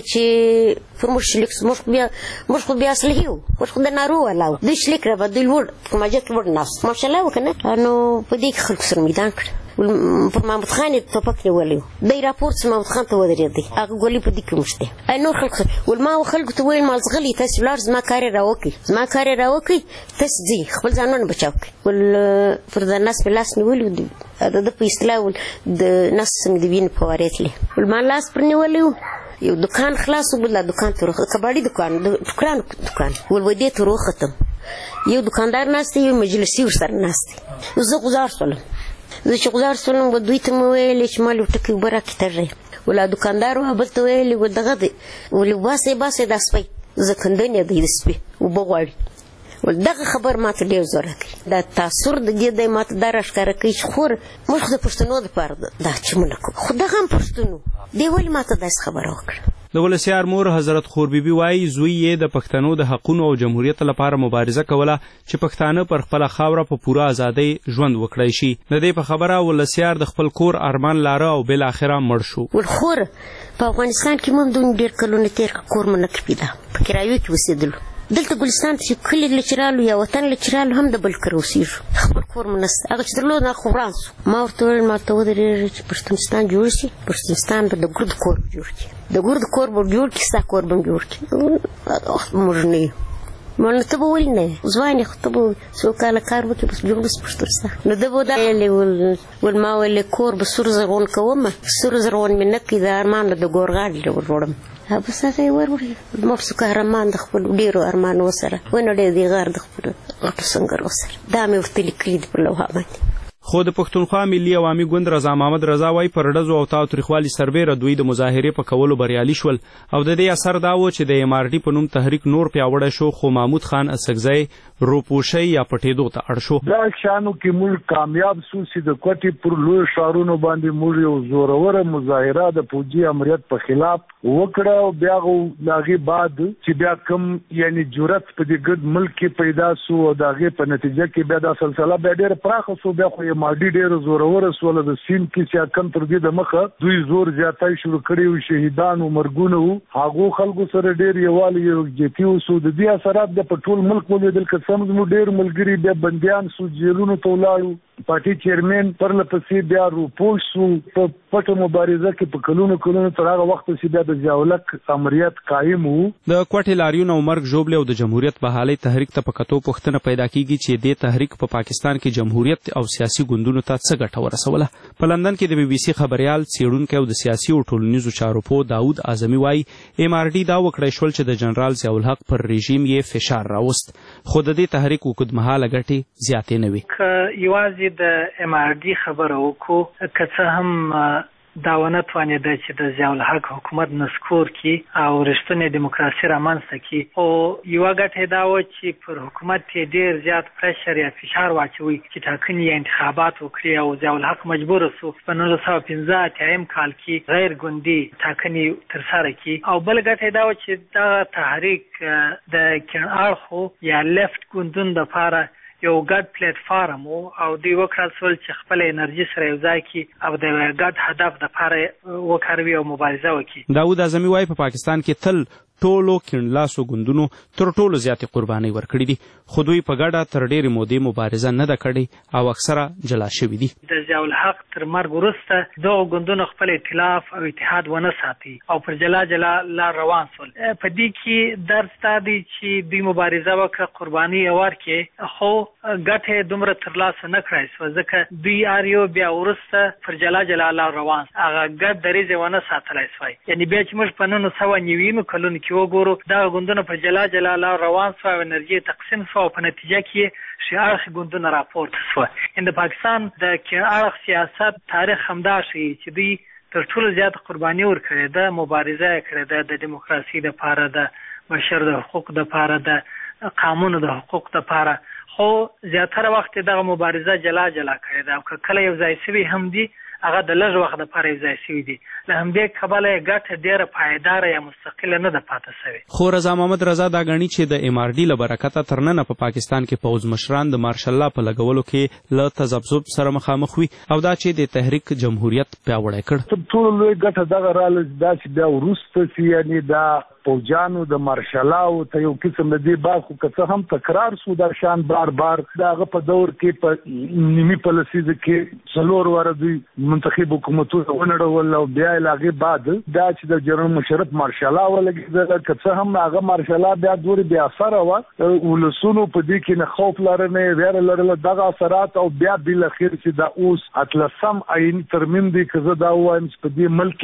چې پر موږ شلیک موږ بیا موږ خو بیا اصلي یو موږ خو د نارو ولا دوی شلیک را به دوی لوړ په مسجد کې لوړ ناست ماشاءالله وکنه نو په دې کې خلکو سره میدان کړ. پر محمود خان یې ټوپک نیولی و. دی راپورټ چې محمود خان ته ودرېدی هغه ګولۍ په دې کې موږ دی نور خلکو ول ما خلکو ته ویل ما زغلي تاسې ولاړ زما کار یې راوکړئ زما کار یې راوکړئ تاسې ځئ خپل ځانونه بچاو کړئ. ول پر د نس مې لاس نیولی و د ده په اصطلاح ول د نس څنګه د وینې په وارې تلې ول ما لاس پر نیولی و یو دکان خلاص و بل دا دکان ته کباړي دکان د ټوکرانو دکان ول و دې ته روختم یو دکاندار ناست یو مجلسي ورسره ناست زه غوزار شولم زه چې غوزار شولم و دوی ته مې ویلې چې ما لوټکې اوبه راکړې تږی ولا دکاندار و بل ته ویلې و دغه دی ولې باسې باسې دا سپی زه کندنې دی د سپي اوبه غواړي دغه خبر ما ته ډېر زوره کوي دا تاثر د دې دی ما ته دا راښکاره کوي چې خور موږ خو د پښتنو دپاره دا چمونه کوو خو دغه هم پښتون و دی ولې ما ته داسې خبره وکړه د ولسیار مور حضرت خور بیبي وایي زوی یې د پښتنو د حقونو او جمهوریت لپاره مبارزه کوله چې پښتانه پر خپله خاوره په پوره ازادۍ ژوند وکړی شي د دې په خبره ولسیار د خپل کور ارمان لاره او بالاخره مړ شو ولخور په افغانستان کې موږ دومره ډېر کلونه تېر کور مو نه پیدا په کرایو کې اوسېدلو دلته ګلستان چې کلي له چې رالو یا وطن له چې رالو هم د بل کره اوسېږو خپل کور مو نسته هغه چې درلود هغه خو وران سو ما ورته ویل ما ته ودرېږه چې پښتونستان جوړ شي پښتونستان به د ګرد کور جوړ کړي د ګرد کور به جوړ کړي ستا کور به جوړ کړي موږ نه یو ما نو ته به ولې نه یې ځوان یې خو ته به څو کاله کار وکړې بس جوړ بس پښتونستان نو ده به دا ویلې ول ما ویلې کور به سور زرغون کومه سور زرغون مې نه کړي د ارمان د ګورغاډي ور وړم بس هغه یې ور وړې موږ څو قهرمان د خپلو ډېرو ارمانو سره ونړېدې غار د خپلو غټو سنګرو سره دا مې ورته لیکلي دي په لوحه باندې خو د پښتونخوا ملي عوامي ګوند رضا محمد رضا وایي پر ډزو او تاوتریخوالي سربیره دوی د مظاهرې په کولو بریالي شول او د دې اثر دا و چې د ایم آر ډي په نوم تحریک نور پیاوړی شو خو محمود خان اسکزی روپوشۍ یا پټېدو ته اړ شو دا شانو کې موږ کامیاب سو چې د کوټې پر لوی ښارونو باندې موږ یو زوروره مظاهره د فوجي امریت په خلاف وکړه او بیا د هغې بعد چې بیا کم یعنی جرأت په دې ګډ ملک کې پیدا سو او د هغې په نتیجه کې بیا دا سلسله بیا ډېره پراخه سو بیا خو ماډي ډېره زوروره سوله د سیند کې چې کم تر دې د مخه دوی زور زیاتی شروع کړي وو شهیدان و مرګونه وو هغو خلکو سره ډېر یووالی یوجتي وسو د دې اثرات بیا په ټول ملک ولیدل که څه زموږ ډېر ملګري بیا بندیان سو جیلونو ته ولاړو پارټي چیرمن پرله پسې بیا روپوش سو په پټه مبارزه کې په کلونو کلونو تر هغه وخته چې بیا د ضیاءالحق امریت قایم وو د کوټې لاریون او مرګ ژوبلې او د جمهوریت بحالۍ تحریک ته په کتو پوښتنه پیدا کیږي چې دې تحریک په پاکستان کې جمهوریت او سیاسي ګوندونو ته څه ګټه ورسوله په لندن کې د بي بي سي خبريال څېړونکی او د سیاسي او ټولنیزو چارو پوه داود اعظمي وایي ایم آر ډي دا وکړی شول چې د جنرال ضیاءالحق پر رژیم یې فشار راوست خو د دې تحریک اوږدمهاله ګټې زیاتې نه وي که یوازې د ایم آر ډي خبره وکړو که څه هم دا ونه توانېده چې د ضیاءالحق حکومت نسکور کړي او رښتونې دیموکراسي رامنځته کړي خو یوه ګټه یې دا وه چې پر حکومت یې ډېر زیات پرشر یا فشار واچوي چې ټاکنې یا انتخابات وکړي او ضیاءالحق مجبوره سو په نولس سوه پنځه اتیایم کال کې غیر ګوندي ټاکنې ترسره کړي او بله ګټه یې دا وه چې دغه تحریک د کیڼ اړخو یا لیفت ګوندونو دپاره یو ګډ پلیټ فارم و او دوی وکړل سول چې خپل انرژي سره یو ځای کړي او د ګډ هدف دپاره وکاروي او مبارزه وکړي داود اعظمي وایي په پاکستان کې تل ټولو کیڼلاسو ګوندونو تر ټولو زیاتې قربانۍ ورکړي دي خو دوی په ګډه تر ډېرې مودې مبارزه نه ده کړې او اکثره جلا شوي دي د ضیاءالحق تر مرګ وروسته دغو ګوندونو خپل ائتلاف او اتحاد ونه ساتي او پر جلا جلا لار روان سول په دې کې درس دا دی چې دوی مبارزه وکړه قرباني یې ورکړې خو ګټې دومره ترلاسه نه کړی سوه ځکه دوی هر یو بیا وروسته پر جلا جلا لار روان هغه ګډ دریځ یې ونه ساتلی سوی یعنې بیا چې موږ په نولس سوه نویمو کلونو کې وګورو دغه ګوندونه په جلا جلا لار روان سوه او انرژي تقسیم سوه او په نتیجه کې ښي اړخې ګوندونه راپورته سوه یعنې د پاکستان د کیڼ اړخ سیاست تاریخ همدا ښیي چې دوی تر ټولو زیاته قرباني ورکړې ده مبارزه یې کړې ده د دیموکراسي دپاره د بشر د حقوقو دپاره د قانونو د حقوقو دپاره خو زیاتره وخت یې دغه مبارزه جلا جلا کړې ده او که کله یو ځای سوي هم دي هغه د لږ وخت دپاره یو ځای سوي دي له همدې کبله یې ګټه ډېره پایداره یا مستقله نه ده پاته سوې خو رضا محمد رضا دا ګڼي چې د ایم آر ډي له برکته تر ننه په پاکستان کې پوځ مشران د مارشل لا په لګولو کې له تذبذب سره مخامخ وي او دا چې د تحریک جمهوریت پیاوړی کړ تر ټولو لوی ګټه دغه راله دا چې بیا وروسته چې یعنې دا فوجانو د مارشلاو ته یو قسم د دې باب خو که څه هم تکرار سو دا شان بار بار د هغه په دور کې په نیمي په لسیزه کې څلور واره دوی منتخب حکومتونه ونړول او بیا یې له هغې بعد دا چې د جنرال مشرف مارشلا ولګېدله که څه هم هغه مارشلا بیا دورې بې اثره وه ولسونو په دې کې نه خوف لرنه ویره لرله دغه اثرات او بیا بالاخیر چې دا اوس اتلسم آییني ترمیم دی که زه دا ووایم چې په دې ملک کې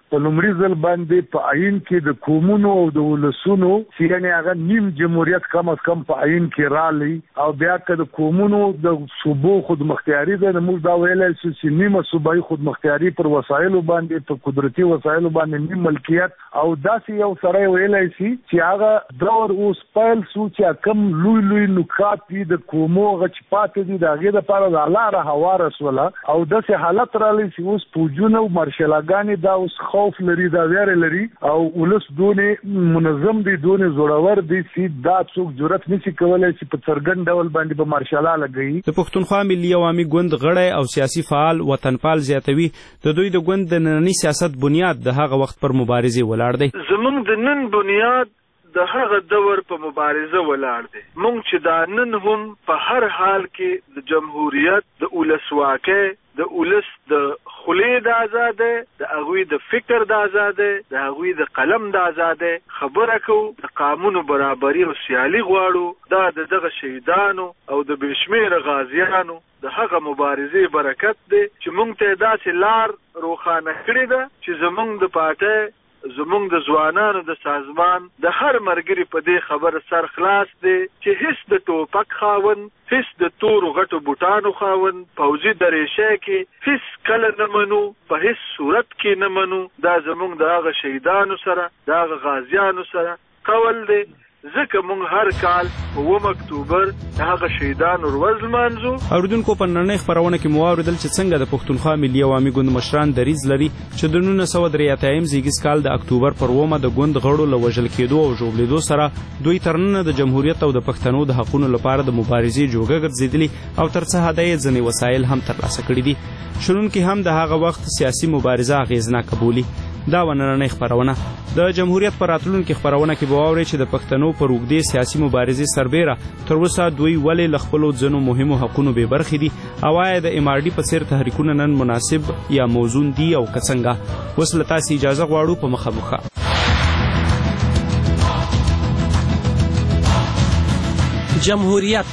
په لومړي ځل باندې په عین کې د قومونو او د ولسونو چې یعنې هغه نیم جمهوریت کم از کم په عین کې رالی او بیا که د قومونو د صوبو خودمختیاري ده نو موږ دا ویلی شو چې نیمه صوبایي خودمختیاري پر وسایلو باندې په قدرتي وسایلو باندې نیم ملکیت او داسې یو سړی ویلی شي چې هغه دور اوس پیل شو چې کم لوی لوی نکات دي د قومو هغه چې پاتې دي د هغې دپاره د لاره هواره شوله او داسې حالت رالی چې اوس پوجونه او مارشلاګانې دا اوس خوف لري دا ویرې لري او ولس دونې منظم دي دونې زړور دي چې دا څوک جرأت نشي کولی چې په څرګند ډول باندې به مارشاله لګوي. د پښتونخوا ملي عوامي ګوند غړی او سیاسي فعال وطنپال زیاتوي د دوی د ګوند د ننني سیاست بنیاد د هغه وخت پر مبارزې ولاړ دی. زموږ د نن بنیاد د هغه دور په مبارزه ولاړ دی. مونږ چې دا نن هم په هر حال کې د جمهوریت د ولسواکۍ د ولس د خولې د آزادۍ د هغوی د فکر د آزادۍ د هغوی د قلم د آزادۍ خبره کوو د قانون برابري او سیالي غواړو. دا د دغه شهیدانو او د بې شمېره غازیانو د هغه مبارزې برکت دی چې مونږ ته داسې لار روښانه کړې ده چې زمونږ د پارټۍ زمونږ د ځوانانو د سازمان د هر ملګري په دې خبره سر خلاص دی چې هیڅ د ټوپک خاوند هیڅ د تورو غټو بوټانو خاوند پوځي درېشۍ کې هیڅ کله نه منو په هیڅ صورت کې نه منو. دا زمونږ د هغه شهیدانو سره د هغه غازیانو سره قول دی ځکه مونږ هر کال په اووم اکتوبر د هغه شهیدانو ورځ لمانځو. اورېدونکو په نننۍ خپرونه کې مو واورېدل چې څنګه د پښتونخوا ملي عوامي ګوند مشران دریځ لري چې د نولس سوه درې اتیایم زیږدیز کال د اکتوبر پر اوومه د ګوند غړو له وژل کېدو او ژوبلېدو سره دوی تر ننه د جمهوریت او د پښتنو د حقونو لپاره د مبارزې جوګه ګرځېدلي او تر څه حده یې ځینې وسایل هم ترلاسه کړي دي. شنونکي هم د هغه وخت سیاسي مبارزه اغېزناکه بولي. دا و نننۍ خپرونه. د جمهوریت په راتلونکي خپرونه کې به واورئ چې د پښتنو پر اوږدې سیاسي مبارزې سربیره تر اوسه دوی ولې له خپلو ځینو مهمو حقونو بې برخې دي او آیا د ام آر ډي په څېر تحریکونه نن مناسب یا موزون دي او که څنګه. اوس له تاسې اجازه غواړو په مخه مخه. جمهوریت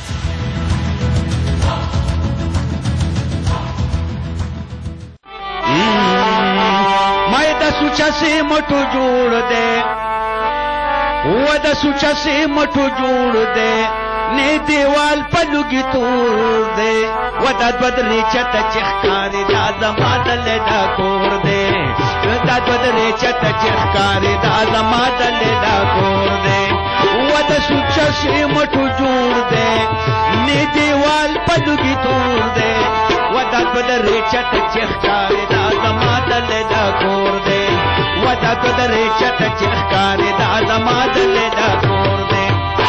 سوچا سے مٹو جوڑ دے وہ دا سوچا سے مٹو جوڑ دے نے دیوال پلوگی توڑ دے وہ دا بدری چت چخکاری دا زمادل دا کور دے دا بدری چت چخکاری دا زمادل دا کور دے وہ دا سوچا سے مٹو جوڑ دے نے دیوال پلوگی توڑ دے وہ دا بدری چت چخکاری دا زمادل دا کور دے ودا بدرې چت چخکارې دا زما دلې دا کور دی.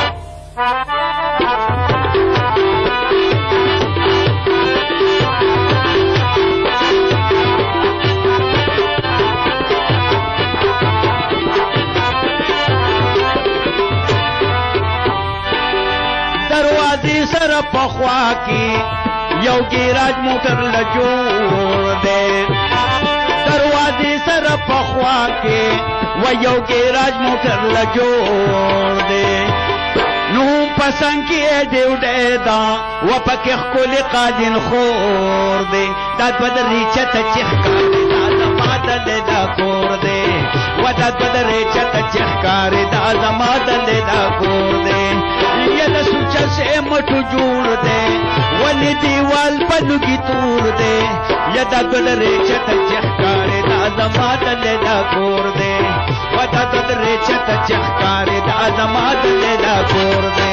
دروازې سره پخوا کې یو ګیراج موټر له جوړ دی. دروازې سره پخوا کې و یو ګیراج موټر له جوړ دی. نو پسند کې ډیوډۍ دا و پکې ښکلې قاجن خور دی. دا بدرې چته چې ښکاري دا زما دلې دا کور دی. و دا بدرې چته چې ښکاري دا زما دلې دا کور دی. یا د سوچه سے مټو جوړ دی ولې دیوال په لوګي تور دی. یا دا بدرې چته چې ښکاري دا زما دلې دا کور دی. و دا بدرې چته چې ښکاري دا زما دلې دا کور دی.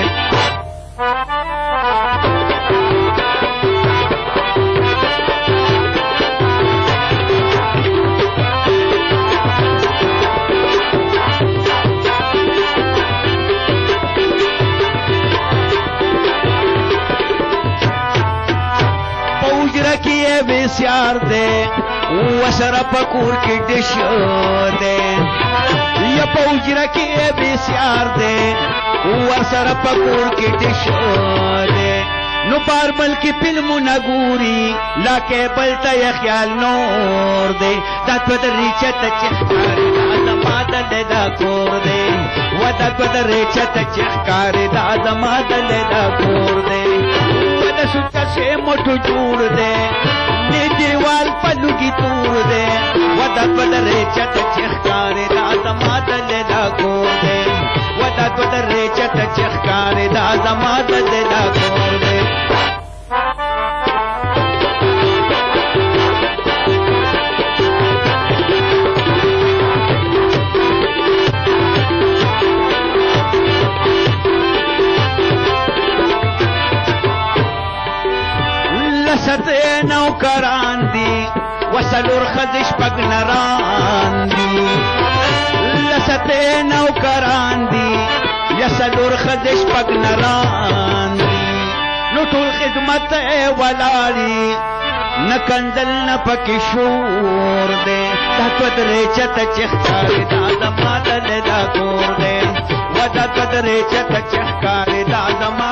بسیار دے وسره پکور کی ډش دے یا پوجرا کی بسیار دے وسره پکور کی ډش دے. نو باربل کی فلمو نګوري لکه بلته ی خیال نور دے. دا بدرې چته چخکاري دا زما دلې دا کور دے. و دا بدرې چته چخکاري دا زما دلې دا کور دے. و دا سوچا سے مټو جوړ دے ونې دیوال په لوګي تور دی ودا بدرې چت چخکارې دا زما د لیلا کور دی ودا بدرې چت چخکارې دا زما د لیلا کور دی لسته نوکران دی وسلور خدش پگ نران دی لسته نوکران دی یسلور خدش پگ نران دی نو ټول خدمت ولاړی نکندل نه پکې شور دی دا بدرې چت چخکارې دا زما د لیلا کور دی ودا بدرې چت چخکارې دا زما